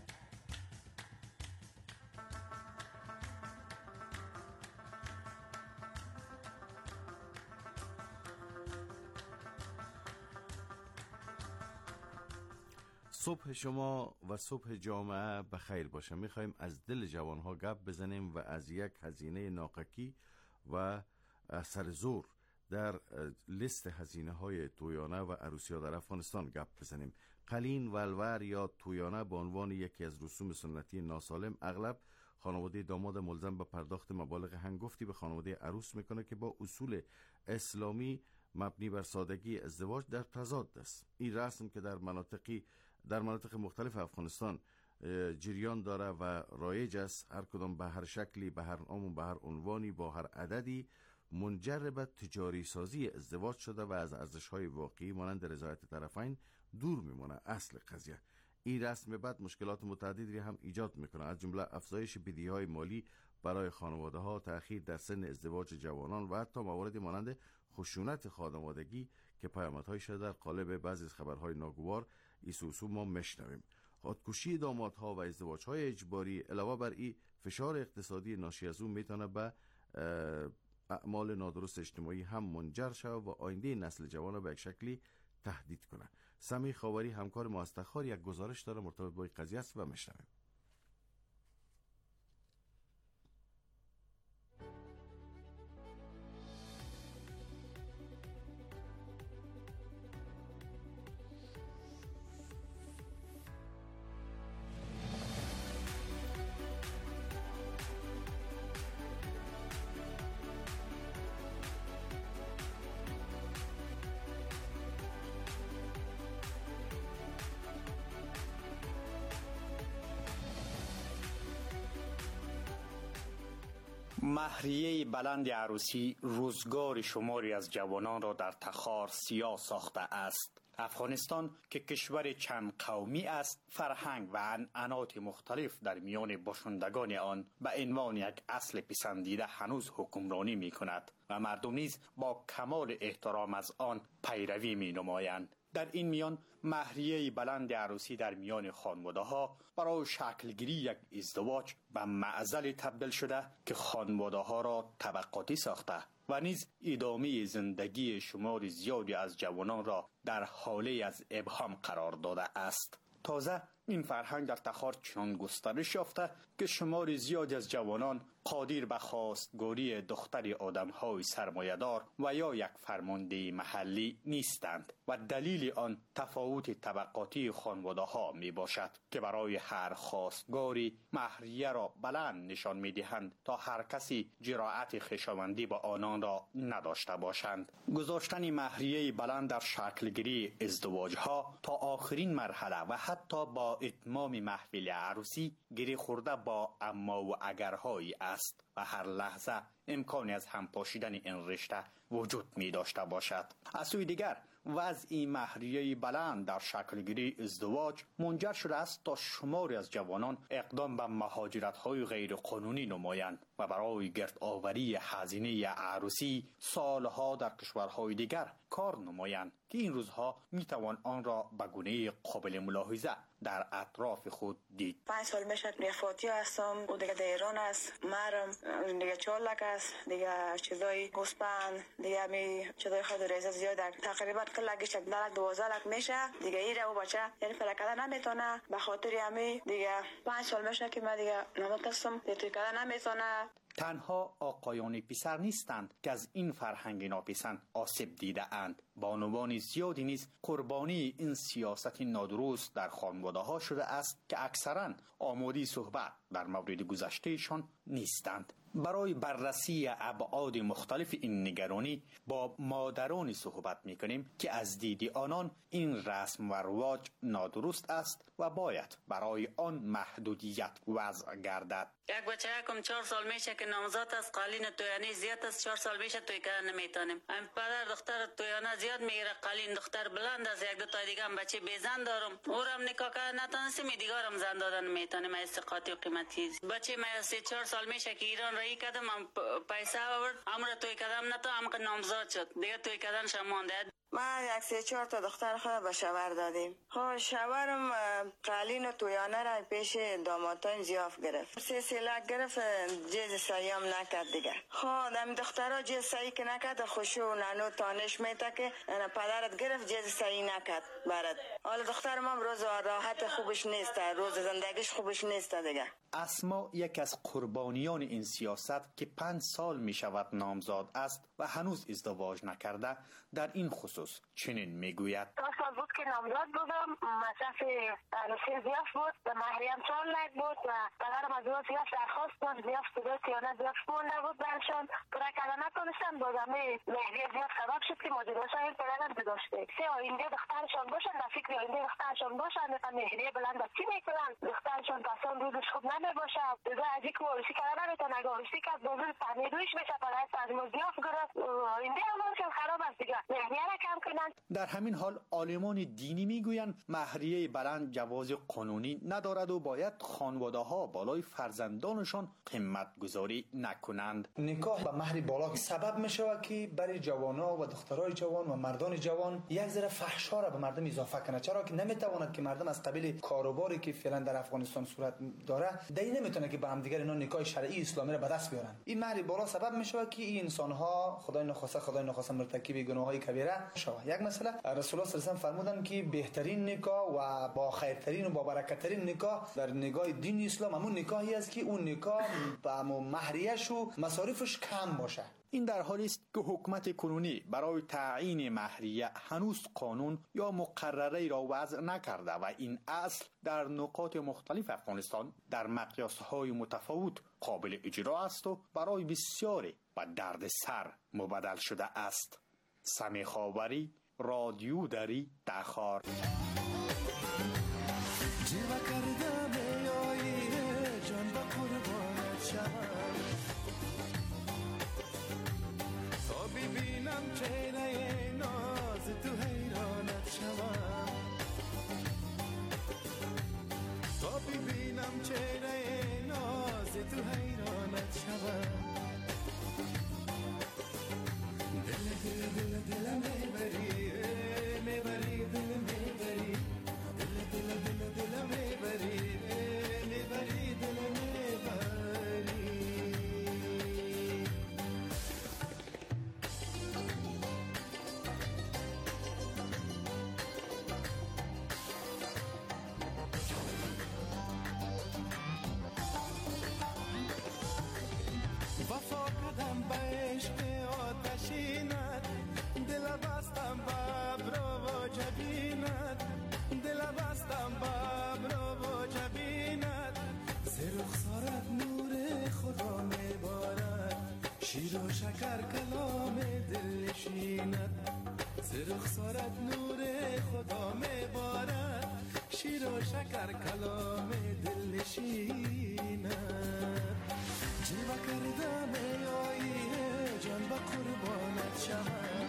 Speaker 1: صبح شما و صبح جامعه بخیر باشه. میخوایم از دل جوانها گپ بزنیم و از یک هزینه ناقکی و سرزور در لیست هزینه های تویانه و عروسی ها در افغانستان گپ بزنیم. قلین و الور یا تویانه به عنوان یکی از رسوم سنتی ناسالم اغلب خانواده داماد ملزم به پرداخت مبالغ هنگفتی به خانواده عروس میکنه که با اصول اسلامی مبنی بر سادگی ازدواج در تضاد است. این رسم که در مناطقی در مناطق مختلف افغانستان جریان داره و رایج است، هر کدام به هر شکلی، به هر نام، به هر عنوانی، با هر عددی منجر به تجاری سازی ازدواج شده و از ارزش‌های واقعی مانند رضایت طرفین دور میمونه. اصل قضیه این رسم بعد مشکلات متعددی هم ایجاد میکنه، از جمله افزایش بدهی‌های مالی برای خانواده‌ها، تأخیر در سن ازدواج جوانان و حتی مواردی مانند خشونت خانوادگی که پیامدهای شده در قالب بعضی از خبرهای ناگوار ایسوسو ما مشنویم. خودکشی دامادها و ازدواج‌های اجباری علاوه بر این فشار اقتصادی ناشی از اون میتونه به اعمال نادرست اجتماعی هم منجر شود و آینده نسل جوان به یک شکلی تهدید کنه. سمی خاوری همکار ما از تخار یک گزارش داره مرتبط با این قضیه است و مشنویم.
Speaker 24: مهریه بلند عروسی روزگار شماری از جوانان را در تخار سیاه ساخته است. افغانستان که کشور چند قومی است، فرهنگ و عنعنات مختلف در میان باشندگان آن به عنوان یک اصل پسندیده هنوز حکمرانی می کند و مردم نیز با کمال احترام از آن پیروی می نمایند. در این میان مهریه بلند عروسی در میان خانواده‌ها برای شکلگیری یک ازدواج به معضل تبدیل شده که خانواده‌ها را طبقاتی ساخته. و نیز ادامه زندگی شمار زیادی از جوانان را در حاله از ابهام قرار داده است. تازه این فرهنگ در تخار چنان گسترش یافته که شمار زیادی از جوانان قادر به خواستگاری دختر آدم‌های سرمایه‌دار و یا یک فرمانده محلی نیستند و دلیل آن تفاوت طبقاتی خانواده‌ها می باشد که برای هر خواستگاری مهریه را بلند نشان می‌دهند تا هر کسی جرأت خویشاوندی با آنان را نداشته باشند. گذاشتن مهریه بلند در شکلگیری ازدواج‌ها تا آخرین مرحله و حتی با اتمام محفل عروسی گره خورده با اما و اگرهایی است و هر لحظه امکانی از هم پاشیدن این رشته وجود می داشته باشد. از سوی دیگر وضع مهریه بلند در شکلگیری ازدواج منجر شده است تا شماری از جوانان اقدام به مهاجرت‌های غیر قانونی نمایند و برای گرد آوری هزینه عروسی سالها در کشورهای دیگر کار نمایند که این روزها می توان آن را به گونه قابل ملاحظه در اطراف خود دید.
Speaker 2: پنج سال میشه دیگه فاتی هستم و دیگه در ایران است، مرم دیگه چالک است، دیگه چیزای گوسپند دیگه می چیزای خود ریزه زیاد تقریبا کلگیش یک دلک دوازده لک میشه دیگه. ایره و بچه یعنی فلکده نمیتونه به خاطر همی دیگه پنج سال میشه که من دیگه نمت هستم دیگه توی کده نمیتونه.
Speaker 24: تنها آقایان پسر نیستند که از این فرهنگ ناپسند آسیب دیده اند. بانوان زیادی نیز قربانی این سیاست نادرست در خانواده ها شده است که اکثرا آماده صحبت در مورد گذشتهشان نیستند. برای بررسی ابعاد مختلف این نگرانی با مادرانی صحبت میکنیم که از دید آنان این رسم و رواج نادرست است و باید برای آن محدودیت وضع گردد.
Speaker 3: یک بچه کم چهار سال میشه که نامزد است، قالین تویانی زیاد است، چهار سال میشه توی کردن نمیتونیم. ام پدر دختر تویانه زیاد میگیره، قالین دختر بلند است، یک دو تا دیگه هم بچه بیزن دارم، اورم نکاح کردن نتونستیم، دیگارم زن دادن نمیتونیم. استقاطی و قیمتی بچه من سه چهار سال میشه که ایران رایی کردم، هم پیسه آورد، امر توی کردم نتو هم که نامزد شد دیگه توی کردن شمانده.
Speaker 2: ما یک سه چهار تا دختر خود به شوهر دادیم. خب شوهرم قالین و تویانه را پیش دامادان زیاف گرفت، سه سه لک گرفت، جیز سعی هم نکرد دیگه. خب دم دخترها جیز سعی که نکرد خوشو نانو تانش میتا که پدرت گرفت جیز سعی نکرد برد. حالا دخترم هم روز راحت خوبش نیست، روز زندگیش خوبش نیست دیگه.
Speaker 24: اسما یک از قربانیان این سیاست که پنج سال می شود نامزاد است و هنوز ازدواج نکرده در این خصوص چنین می گوید.
Speaker 21: دو سال بود که نامزاد بودم، مصرف عروسی زیاف بود، به مهریم چهار لک بود و پدرم از او زیاف درخواست بود، زیاف صدای تیانه زیاف مونده بود برشان پورا کردن نتونستن. بازمه مهری زیاف سبب شد که مدیرشان این پدرم بداشته سه آینده دخترشان باشن، در فکر آینده دخترشان باشن، مهری بلند و چی میکنن دخترشان پسان روزش خوب نمیباشه دیگه از اینکه ورشی کردن نمیتونه، اگه ورشی کرد بازور پنیدویش بشه پدرت از مزیاف گرفت آینده همانشان خراب است دیگه. مهریه را کم کنن.
Speaker 24: در همین حال عالمان دینی میگویند مهریه بلند جواز قانونی ندارد و باید خانواده ها بالای فرزندانشان قیمت گذاری نکنند.
Speaker 17: نکاح با مهر بالا سبب می شود که برای جوانا و دخترای جوان و مردان جوان یک ذره فحشا را به مردم اضافه کنه، چرا که نمیتواند که مردم از قبیل کاروباری که فعلا در افغانستان صورت داره دی نمیتونه که با هم دیگر اینا نکاح شرعی اسلامی را به دست بیارن. این مهر بالا سبب می شود که این انسان ها خدای نخواسته خدای نخواسته مرتکب گناههای کبیره شود. یک مسئله رسول الله صلی الله علیه و فرمودن که بهترین نکاح و با خیرترین و با برکتترین نکاح در نگاه دین اسلام همون نکاحی است که اون نکاح با مهریه‌اش و مصارفش کم باشه.
Speaker 24: این در حالی است که حکومت کنونی برای تعیین مهریه هنوز قانون یا مقرره را وضع نکرده و این اصل در نقاط مختلف افغانستان در مقیاس‌های متفاوت قابل اجرا است و برای بسیاری و درد سر مبدل شده است. سمی خاوری، رادیو دری، تخار.
Speaker 12: ببینم چهره ناز تو حیرانت شوم، تا ببینم چهره ناز تو حیرانت شوم. دل دل دل دل میبری میبری دل میبری دل دل دل دل میبری میبری دل میبری.
Speaker 5: شیر و شکر کلام دل نشیند ز رخسارت نور خدا میبارد شیر و شکر کلام دل نشیند جلوه کرده میایی جان با قربانت شوم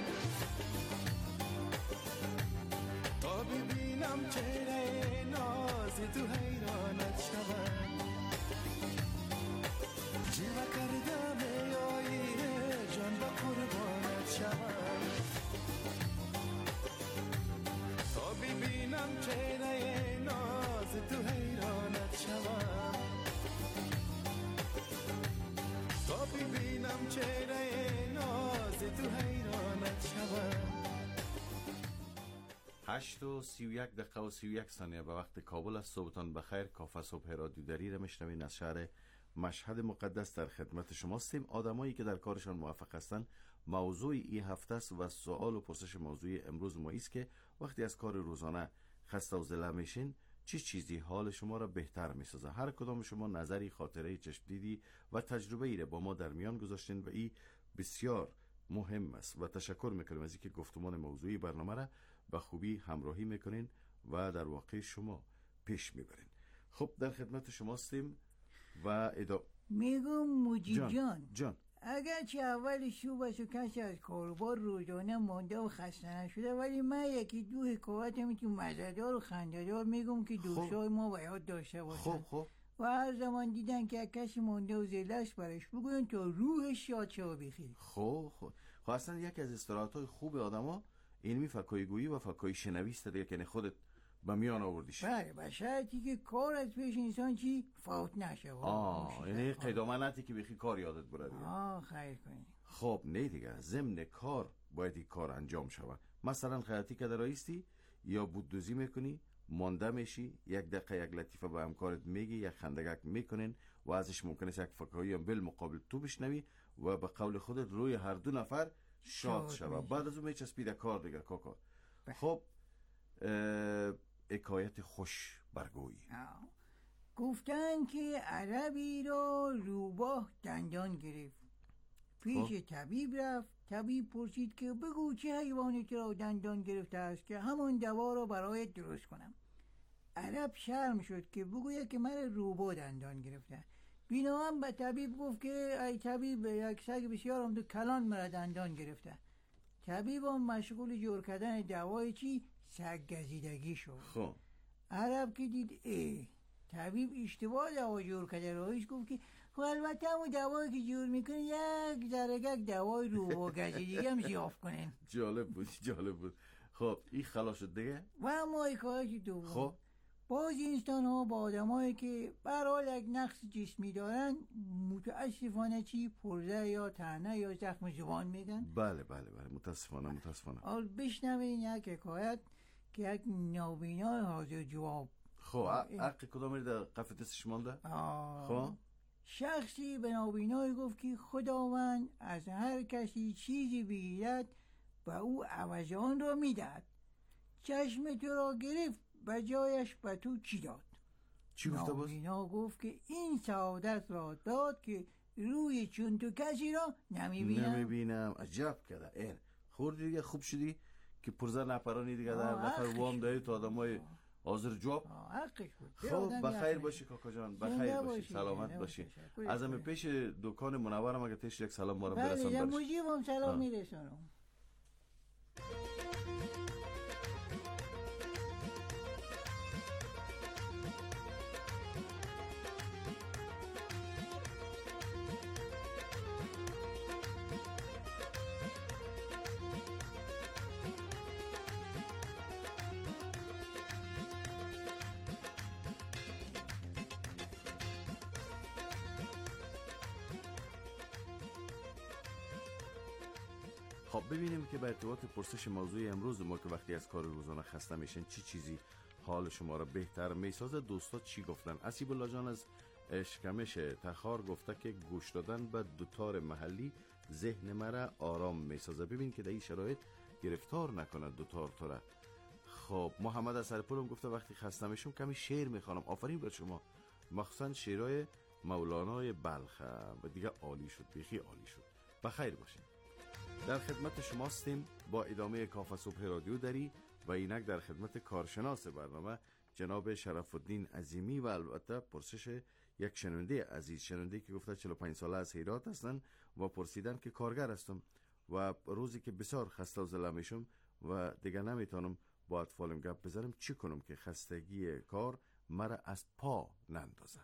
Speaker 5: تا ببینم چهره ناز تو حیرانت شوم جلوه کرده میایی جان با قربانت شوم تا ببینم چهره ناز تو حیرانت شوم تا ببینم چهره ناز تو حیرانت شوم.
Speaker 1: هشت و سی و یک دقیقه و سی و یک ثانیه به وقت کابل است. صبحتان بخیر. کافه صبح رادیو دری را میشنوین از شهر مشهد مقدس. در خدمت شما هستیم. آدمایی که در کارشان موفق هستند موضوع این هفته است و سوال و پرسش موضوع امروز ما است که وقتی از کار روزانه خسته و ضله میشین چه چی چیزی حال شما را بهتر میسازه؟ هر کدام شما نظری، خاطره، چشم دیدی و تجربه ای را با ما در میان گذاشتین و این بسیار مهم است و تشکر میکنیم از اینکه گفتمان موضوعی برنامه را به خوبی همراهی میکنین و در واقع شما پیش میبرین. خب در خدمت شما هستیم و ادا
Speaker 10: میگم مجید جان,
Speaker 1: جان, جان.
Speaker 10: اگر چه اول شوبش و کسی از کاربار روزانه مانده و خسته نشده، ولی من یکی دو حکایت میتون مزدار و خنده‌دار میگم که دوستای ما باید داشته باشن.
Speaker 1: خب خب
Speaker 10: و هر زمان دیدن که کسی مانده و زلش برش بگوین تا روحش شاد شه و بخیر.
Speaker 1: خب خب خب اصلا یکی از استراحت‌های خوب آدما اینمی فکای گویی و فکای شنویست دیگه که خودت به میان آوردیش.
Speaker 10: بله به شرطی که کار از پیش انسان چی فوت نشه.
Speaker 1: آه یعنی قدامنتی که بخی کار یادت بره دیگه.
Speaker 10: آه خیر کنی.
Speaker 1: خب نه دیگه ضمن کار باید این کار انجام شود. مثلا خیاطی که درایستی یا بوددوزی میکنی مانده میشی یک دقیقه یک لطیفه به همکارت میگی یک خندگک میکنین و ازش ممکنه یک فکایی هم بالمقابل تو بشنوی و به قول خودت روی هر دو نفر شاد شود. بعد از اون میچسبی در کار دیگه کاکا. خب حکایت خوش برگویی.
Speaker 10: گفتن که عربی را روباه دندان گرفت، پیش طبیب رفت. طبیب پرسید که بگو چه حیوانی تو را دندان گرفته است که همون دوا را برای درست کنم. عرب شرم شد که بگوید که من روباه دندان گرفته. بیناهم به طبیب گفت که ای طبیب یک سگ بسیار هم دو کلان مرا دندان گرفته. طبیب هم مشغول جور کردن دوای چی؟ سگ گزیدگی شد.
Speaker 1: خب
Speaker 10: عرب که دید ای طبیب اشتباه دوا جور کرده، راهیش گفت که خب البته همون دوایی که جور میکنه یک ذرگک دوای روباه گزیدگی هم زیاف کنین.
Speaker 1: جالب بود جالب بود. خب این خلاص شد دیگه.
Speaker 10: و اما حکایت دوم.
Speaker 1: خب
Speaker 10: باز انسان ها با آدم هایی که برای یک نقص جسمی دارن متاسفانه چی پرده یا طعنه یا زخم زبان میدن.
Speaker 1: بله بله بله متاسفانه متاسفانه.
Speaker 10: حال بشنوین یک حکایت که یک نابینای حاضر جواب.
Speaker 1: خب حق کدام در قفل دستش مانده؟ خب
Speaker 10: شخصی به نابینای گفت که خداوند از هر کسی چیزی بگیرد و او عوض آن را میدهد. چشم تو را گرفت و جایش به تو چی داد؟
Speaker 1: چی گفته بود؟
Speaker 10: نابینا گفت که این سعادت را داد که روی چون تو کسی را نمیبینم.
Speaker 1: نمیبینم. عجب کرده این خوردی دیگه. خوب شدی که پرزه نپرانی دیگه در نفر وام دهی تا آدم های حاضر جواب. خب بخیر باشی کاکا جان، بخیر باشی، سلامت باشی. از همه پیش دکان منورم اگه تیش یک سلام مارم برسان
Speaker 10: بله مجیبم سلام میرسانم.
Speaker 1: خب ببینیم که به ارتباط پرسش موضوع امروز ما که وقتی از کار روزانه خسته میشن چی چیزی حال شما را بهتر میسازه، دوستا چی گفتن؟ اسیب الله جان از اشکمش تخار گفته که گوش دادن به دوتار محلی ذهن مرا آرام میسازه. ببین که در این شرایط گرفتار نکنه دوتار تو را. خب محمد از سرپولم گفته وقتی خسته میشم کمی شعر میخوانم. آفرین بر شما، مخصوصا شعرهای مولانای بلخ و دیگه عالی شد، بیخی عالی شد. بخیر باشین. در خدمت شما هستیم با ادامه کافه صبح رادیو دری و اینک در خدمت کارشناس برنامه جناب شرف الدین عظیمی و البته پرسش یک شنونده عزیز، شنونده که گفته چهل و پنج ساله از هرات هستن و پرسیدن که کارگر هستم و روزی که بسیار خسته و ضله میشم و دیگه نمیتونم با اطفالم گپ بزنم، چی کنم که خستگی کار مرا از پا نندازه؟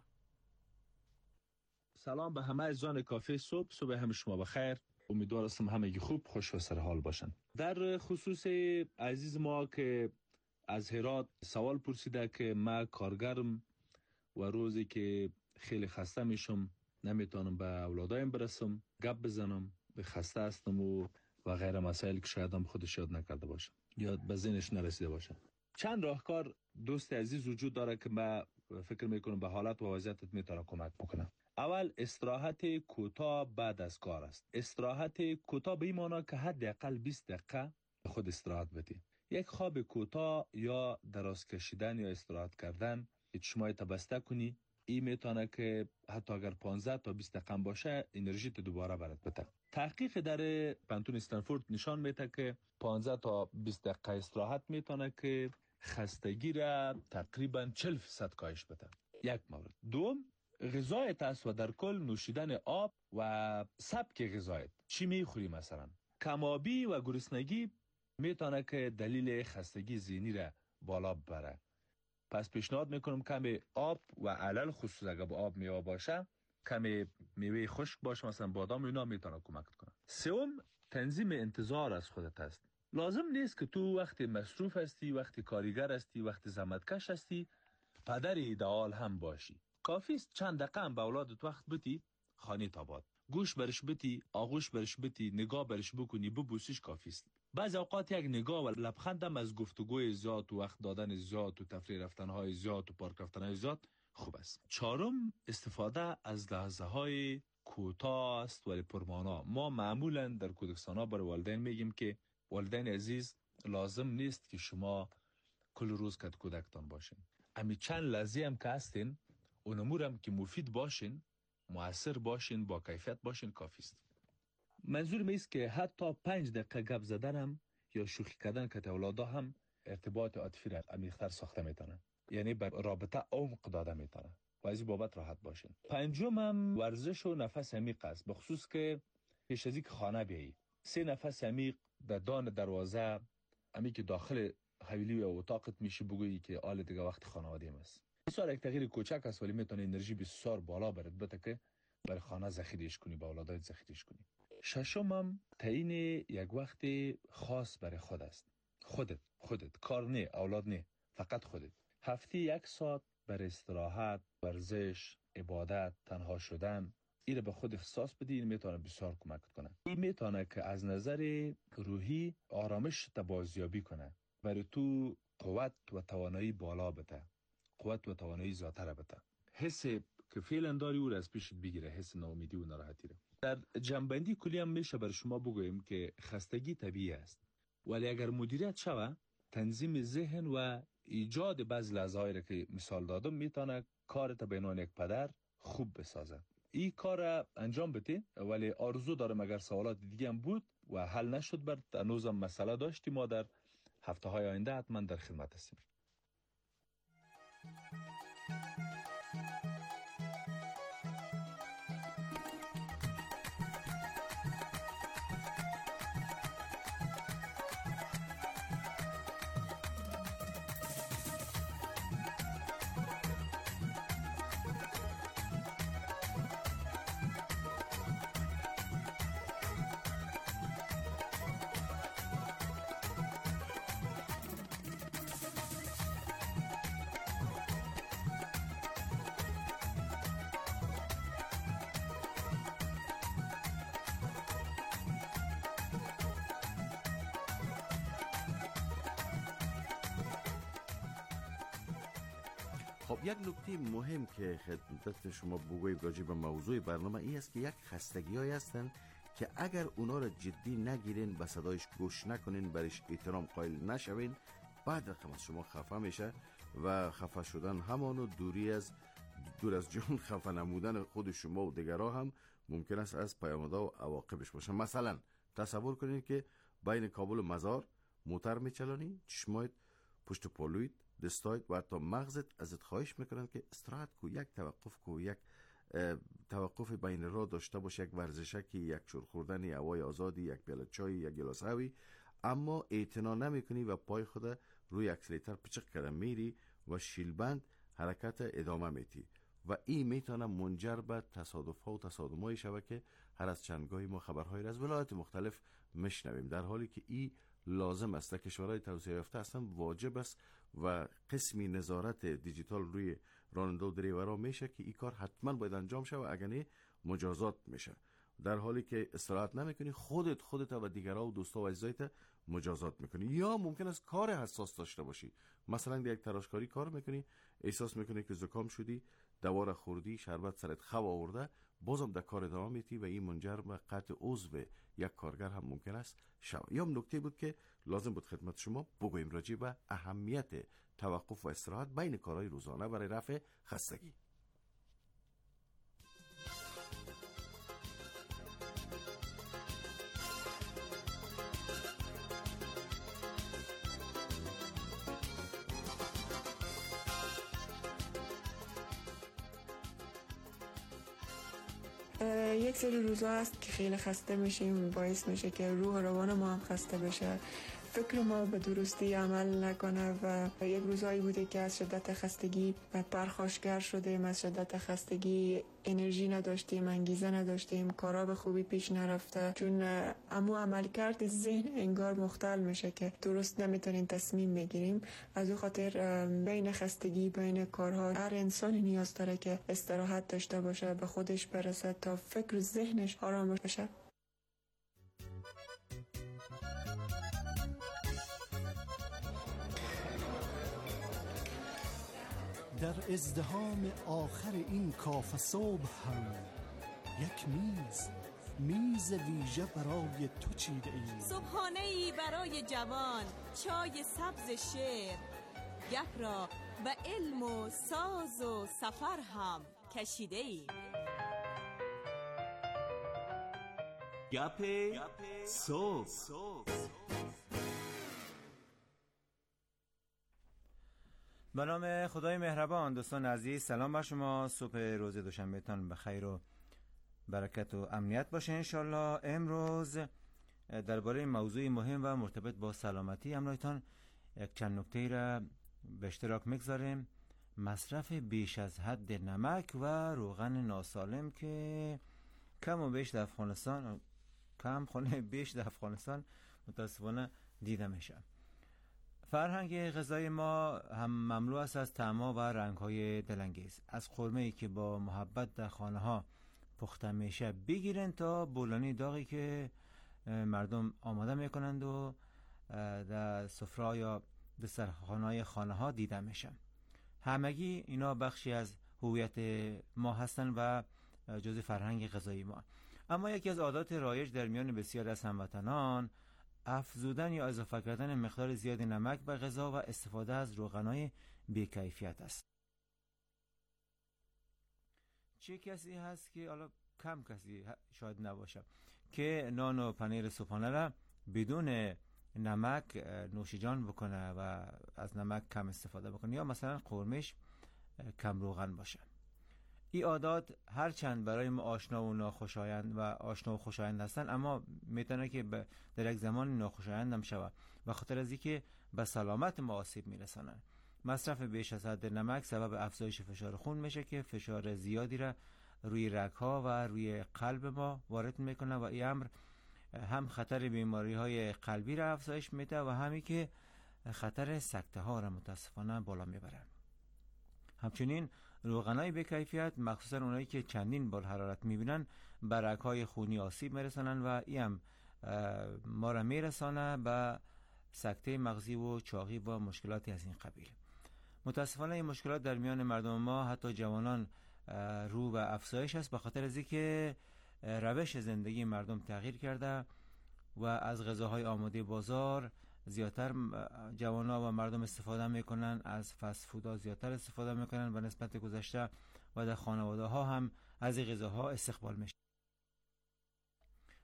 Speaker 6: سلام به همه عزیزان کافه صبح. صبح همه شما بخیر. امیدوار هستم همگی خوب، خوش و سرحال باشن. در خصوص عزیز ما که از هرات سوال پرسیده که ما کارگرم و روزی که خیلی خسته میشم نمیتونم به اولادایم برسم، گپ بزنم، به خسته هستم و و غیر مسائل که شاید هم خودش یاد نکرده باشم یا به ذهنش نرسیده باشم. چند راهکار دوست عزیز وجود داره که من فکر میکنم به حالت و وضعیتت میتونه کمک بکنه. اول استراحت کوتاه بعد از کار است. استراحت کوتاه به این معنی که حداقل بیست دقیقه خود استراحت بدی. یک خواب کوتاه یا دراز کشیدن یا استراحت کردن شما تبسته کنی، این میتونه که حتی اگر پانزده تا بیست دقیقه باشه انرژی تو دوباره برات بده. تحقیق در پانتون استنفورد نشان میده که پانزده تا بیست دقیقه استراحت میتونه که خستگی را تقریبا چهل درصد کاهش بده. یک مورد. دوم، غذایت است و در کل نوشیدن آب و سبک غذایت. چی میخوری مثلا؟ کمابی و گرسنگی میتونه که دلیل خستگی ذهنی را بالا ببره. پس پیشنهاد میکنم کمی آب و علل خصوص اگر با آب میوه باشه، کمی میوه خشک باشه مثلا بادام، اینا میتونه کمک کنه. سوم، تنظیم انتظار از خودت است. لازم نیست که تو وقتی مصروف هستی، وقتی کارگر هستی، وقتی زحمتکش هستی پدر ایدئال هم باشی. کافی است چند دقیقه هم به اولادت وقت بدی، خانه تاباد گوش برش بدی، آغوش برش بدی، نگاه برش بکنی، ببوسیش، کافی است. بعض اوقات یک نگاه و لبخند هم از گفتگوی زیاد و وقت دادن زیاد و تفریح رفتنهای زیاد و پارک رفتنهای زیاد خوب است. چهارم، استفاده از لحظه های کوتاه است ولی پرمانا. ما معمولا در کودکستان برای والدین میگیم که والدین عزیز لازم نیست که شما کل روز کد کودکتان باشین. امی چند لحظه هم که هستین اون امور هم که مفید باشین، مؤثر باشین، با کیفیت باشین، کافی است. منظور میست که حتی پنج دقیقه گپ زدن هم یا شوخی کردن که اولادا هم ارتباط عاطفی را عمیق‌تر ساخته میتونه، یعنی بر رابطه عمق داده میتونه و از این بابت راحت باشین. پنجم هم ورزش و نفس عمیق است، به خصوص که پیش از اینکه خانه بیایی سه نفس عمیق در دان دروازه امی که داخل حویلی و اتاقت میشه بگویی که آل دیگه وقت خانواده است. بسیار یک تغییر کوچک است ولی میتونه انرژی بسیار بالا برد بده که برای خانه ذخیره‌اش کنی، با اولادت ذخیره‌اش کنی. ششم هم تعیین یک وقت خاص برای خود است. خودت خودت کار نه، اولاد نه، فقط خودت. هفته یک ساعت برای استراحت، ورزش، عبادت، تنها شدن، این به خود اختصاص بدی. این میتونه بسیار کمک کنه. این میتونه که از نظر روحی آرامش تا بازیابی کنه، برای تو قوت و توانایی بالا بده، قوت و توانایی ذاته را بده. حس که فعلا داری او را از پیشت بگیره، حس ناامیدی و ناراحتی را. در جنبندی کلی هم میشه بر شما بگویم که خستگی طبیعی است، ولی اگر مدیریت شوه، تنظیم ذهن و ایجاد بعض لحظه‌ای را که مثال دادم میتونه کارت به عنوان یک پدر خوب بسازه. این کار را انجام بده، ولی آرزو دارم اگر سوالات دیگه هم بود و حل نشد بر هنوزم مسئله داشتی، ما در هفته های آینده حتما در خدمت هستیم.
Speaker 1: خب یک نکته مهم که خدمت شما بگویم راجع به موضوع برنامه این است که یک خستگی های هستن که اگر اونا را جدی نگیرین، به صدایش گوش نکنین، برش احترام قائل نشوین، بعد رقم از شما خفه میشه و خفه شدن همانو دوری از دور از جون خفه نمودن خود شما و دیگرها هم ممکن است از پیامدها و عواقبش باشه. مثلا تصور کنید که بین کابل و مزار موتر میچلانی، چشمایت پشت پالویت، دستایت و حتی مغزت ازت خواهش میکنن که استراحت کو، یک توقف کو، یک توقف بین راه داشته باش، یک ورزشکی، یک شور خوردن هوای آزادی، یک پیاله چای، یک گلاس هوی، اما اعتنا نمیکنی و پای خود روی اکسلیتر پچق کرده میری و شیلبند حرکت ادامه میتی و این میتونه منجر به تصادف ها و تصادمایی شود که هر از چندگاهی ما خبرهایی از ولایت مختلف میشنویم، در حالی که این لازم است. در کشورهای توسعه یافته اصلا واجب است و قسمی نظارت دیجیتال روی راننده و دریورا میشه که این کار حتما باید انجام شه و اگر نه مجازات میشه. در حالی که استراحت نمیکنی خودت خودت و دیگرها و دوستا و عزیزایت مجازات میکنی. یا ممکن است کار حساس داشته باشی، مثلا در یک تراشکاری کار میکنی، احساس میکنی که زکام شدی، دوار خوردی، شربت سرت خو آورده، بازم در کار ادامه میتی و این منجر به قطع عضو یک کارگر هم ممکن است شود. یا نکته بود که لازم بود خدمت شما بگویم راجع به اهمیت توقف و استراحت بین کارهای روزانه برای رفع خستگی.
Speaker 7: یک سری روزا هست که خیلی خسته میشیم، باعث میشه که روح و روان ما هم خسته بشه، فکر ما به درستی عمل نکنه و یک روزایی بوده که از شدت خستگی پرخاشگر شدیم، از شدت خستگی انرژی نداشتیم، انگیزه نداشتیم، کارا به خوبی پیش نرفته، چون امو عملکرد ذهن انگار مختل میشه که درست نمیتونیم تصمیم بگیریم. از او خاطر بین خستگی بین کارها هر انسانی نیاز داره که استراحت داشته باشه، به خودش برسه تا فکر و ذهنش آرام بشه.
Speaker 14: در ازدحام آخر این کافه صبح هم یک میز میز ویژه برای تو چیده ای،
Speaker 13: صبحانه ای برای جوان، چای سبز شعر، گپ را به علم و ساز و سفر هم کشیده ای.
Speaker 8: گپ صبح.
Speaker 9: به نام خدای مهربان. دوستان عزیز، سلام بر شما. صبح روز دوشنبه تان به خیر و برکت و امنیت باشه انشالله. امروز درباره موضوع مهم و مرتبط با سلامتی همراهتان یک چند نکته را به اشتراک میگذاریم. مصرف بیش از حد نمک و روغن ناسالم که کم و بیش در افغانستان کم خونه بیش در افغانستان متاسفانه دیده میشه. فرهنگ غذای ما هم مملو است از طعم‌ها و رنگ‌های دلانگیز. از خرمه‌ای که با محبت در خانه‌ها پخته میشه بگیرن تا بولانی داغی که مردم آماده میکنند و در سفره یا دسترخوان‌های خانه‌ها دیده میشه. همگی اینا بخشی از هویت ما هستند و جزء فرهنگ غذایی ما. اما یکی از عادات رایج در میان بسیار از هموطنان افزودن یا اضافه کردن مقدار زیاد نمک به غذا و استفاده از روغن‌های بی‌کیفیت است. چه کسی هست که حالا کم کسی شاید نباشه که نان و پنیر صبحانه را بدون نمک نوشیجان بکنه و از نمک کم استفاده بکنه، یا مثلا قرمش کم روغن باشه. این عادات هرچند برای ما آشنا و ناخوشایند و آشنا و خوشایند هستند، اما میتونه که در یک زمان ناخوشایند هم شود و خاطر از اینکه به سلامت ما آسیب میرسانه. مصرف بیش از حد نمک سبب افزایش فشار خون میشه که فشار زیادی را روی رگ‌ها و روی قلب ما وارد میکنه و این امر هم خطر بیماری های قلبی را افزایش میده و همی که خطر سکته ها را متاسفانه بالا میبره. همچنین روغنای به کیفیت مخصوصا اونایی که چندین بار حرارت میبینن به رگ‌های خونی آسیب میرسانن و این هم ما را میرسانه به سکته مغزی و چاقی و مشکلاتی از این قبیل. متاسفانه این مشکلات در میان مردم ما حتی جوانان رو به افزایش است، به خاطر از اینکه روش زندگی مردم تغییر کرده و از غذاهای آماده بازار زیادتر جوانا و مردم استفاده میکنن، از فست فودها زیادتر استفاده میکنن و نسبت گذشته و در خانواده ها هم از این غذاها استقبال میشه.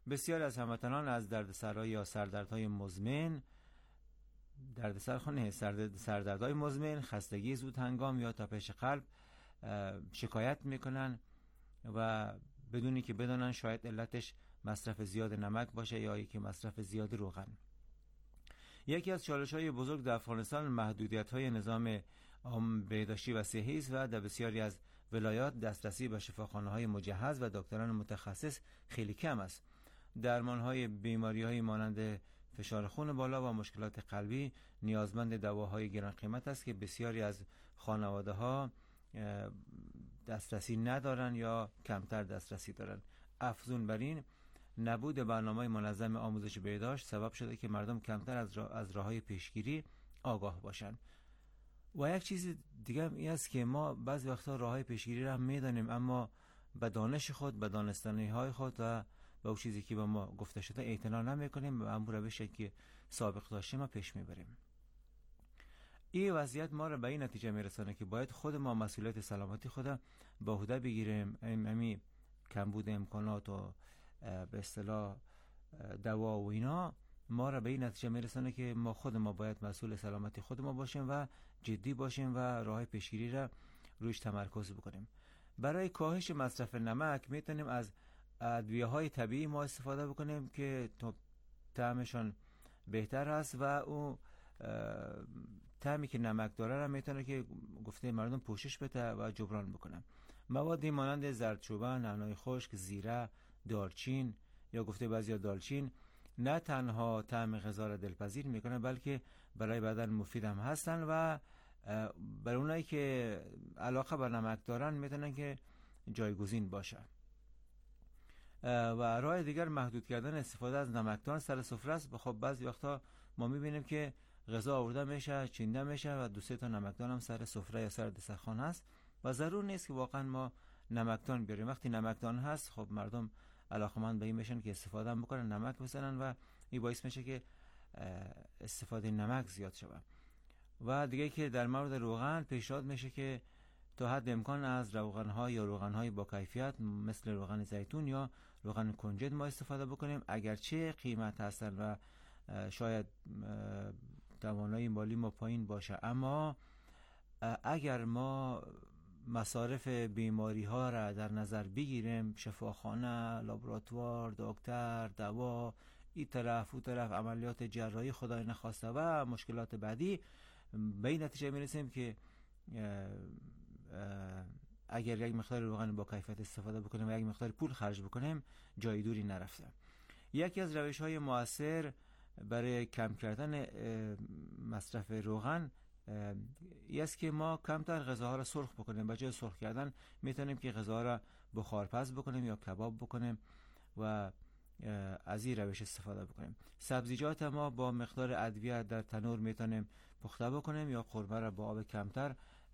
Speaker 9: بسیاری از هموطنان از دردسرای یا سردردهای مزمن، دردسر خونه سرد سردردهای مزمن، خستگی زود هنگام یا تپش قلب شکایت میکنن و بدونی که بدانن شاید علتش مصرف زیاد نمک باشه یا یکی مصرف زیاد روغن. یکی از چالش‌های بزرگ در افغانستان محدودیت‌های نظام بهداشتی و صحی است و در بسیاری از ولایات دسترسی به شفاخانه‌های مجهز و دکتران متخصص خیلی کم است. درمان‌های بیماری‌های مانند فشار خون بالا و مشکلات قلبی نیازمند دواهای گران قیمت است که بسیاری از خانواده‌ها دسترسی ندارن یا کمتر دسترسی دارن. افزون بر این، نبود برنامه منظم آموزش بهداشت سبب شده که مردم کمتر از راه از راه‌های پیشگیری آگاه باشند. و یک چیز دیگه هم این است که ما بعضی وقتا راه‌های پیشگیری را هم می‌دانیم، اما به دانش خود، به دانستنی‌های خود و به اون چیزی که به ما گفته شده اعتنا نمی‌کنیم و همون روشی که سابق داشتیم ما پیش می‌بریم. این وضعیت ما را به این نتیجه می‌رسونه که باید خود ما مسئولیت سلامتی خود به عهده بگیریم. همین کمبود امکانات و به اصطلاح دوا و اینا ما را به این نتیجه میرسونه که ما خود ما باید مسئول سلامتی خود ما باشیم و جدی باشیم و راه پیشگیری را روش تمرکز بکنیم. برای کاهش مصرف نمک میتونیم از ادویه های طبیعی ما استفاده بکنیم که طعمشان بهتر هست و اون طعمی که نمک داره را میتونه که گفته مردم پوشش بده و جبران بکنن. موادی مانند زردچوبه، نعنای خشک، زیره، دارچین یا گفته بعضیا دالچین نه تنها طعم غذا را دلپذیر میکنه بلکه برای بدن مفید هم هستن و برای اونایی که علاقه به نمک دارن میتونن که جایگزین باشه. و راه دیگر محدود کردن استفاده از نمکدان سر سفره است. خب بعضی وقتا ما میبینیم که غذا آورده میشه، چینده میشه و دو سه تا نمکدان هم سر سفره یا سر دسترخوان هست و ضرور نیست که واقعا ما نمکدان بیاریم. وقتی نمکدان هست خب مردم علاقمند به این میشن که استفاده هم بکنن، نمک بزنن و این باعث میشه که استفاده نمک زیاد شود. و دیگه که در مورد روغن پیشنهاد میشه که تا حد امکان از روغن‌ها یا روغن‌های با کیفیت مثل روغن زیتون یا روغن کنجد ما استفاده بکنیم، اگرچه قیمت هستن و شاید توانایی مالی ما پایین باشه، اما اگر ما مصارف بیماری ها را در نظر بگیریم، شفاخانه، لابراتوار، دکتر، دوا، این طرف اون طرف، عملیات جراحی خدای نخواسته و مشکلات بعدی، به این نتیجه میرسیم که اگر یک مقدار روغن با کیفیت استفاده بکنیم و یک مقدار پول خرج بکنیم جای دوری نرفته. یکی از روش های مؤثر برای کم کردن مصرف روغن این است که ما کمتر غذاها را سرخ بکنیم. به جای سرخ کردن میتونیم که غذاها را بخارپز بکنیم یا کباب بکنیم و از این روش استفاده بکنیم. سبزیجات ما با مقدار ادویه در تنور میتونیم پخته بکنیم یا قرمه را با آب کمتر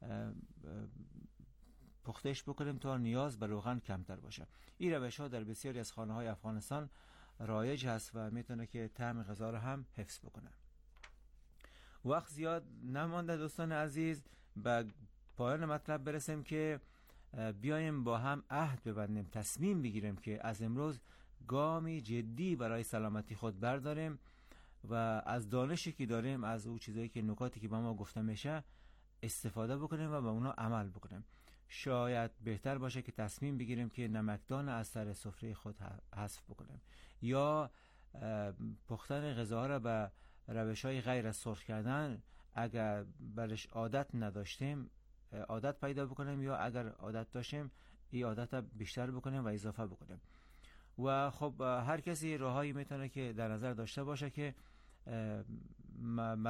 Speaker 9: پختش بکنیم تا نیاز به روغن کمتر باشه. این روش ها در بسیاری از خانه های افغانستان رایج هست و میتونه که طعم غذا را هم حفظ بکنه. وقت زیاد نمانده دوستان عزیز، به پایان مطلب برسیم که بیایم با هم عهد ببندیم، تصمیم بگیریم که از امروز گامی جدی برای سلامتی خود برداریم و از دانشی که داریم، از اون چیزایی که نکاتی که به ما گفته میشه استفاده بکنیم و به اونا عمل بکنیم. شاید بهتر باشه که تصمیم بگیریم که نمکدان از سر سفره خود حذف بکنیم یا پختن غذاها را به روش‌های غیر از سرخ کردن اگر برش عادت نداشتیم عادت پیدا بکنیم یا اگر عادت داشتیم این عادت بیشتر بکنیم و اضافه بکنیم. و خب هر کسی راهایی میتونه که در نظر داشته باشه که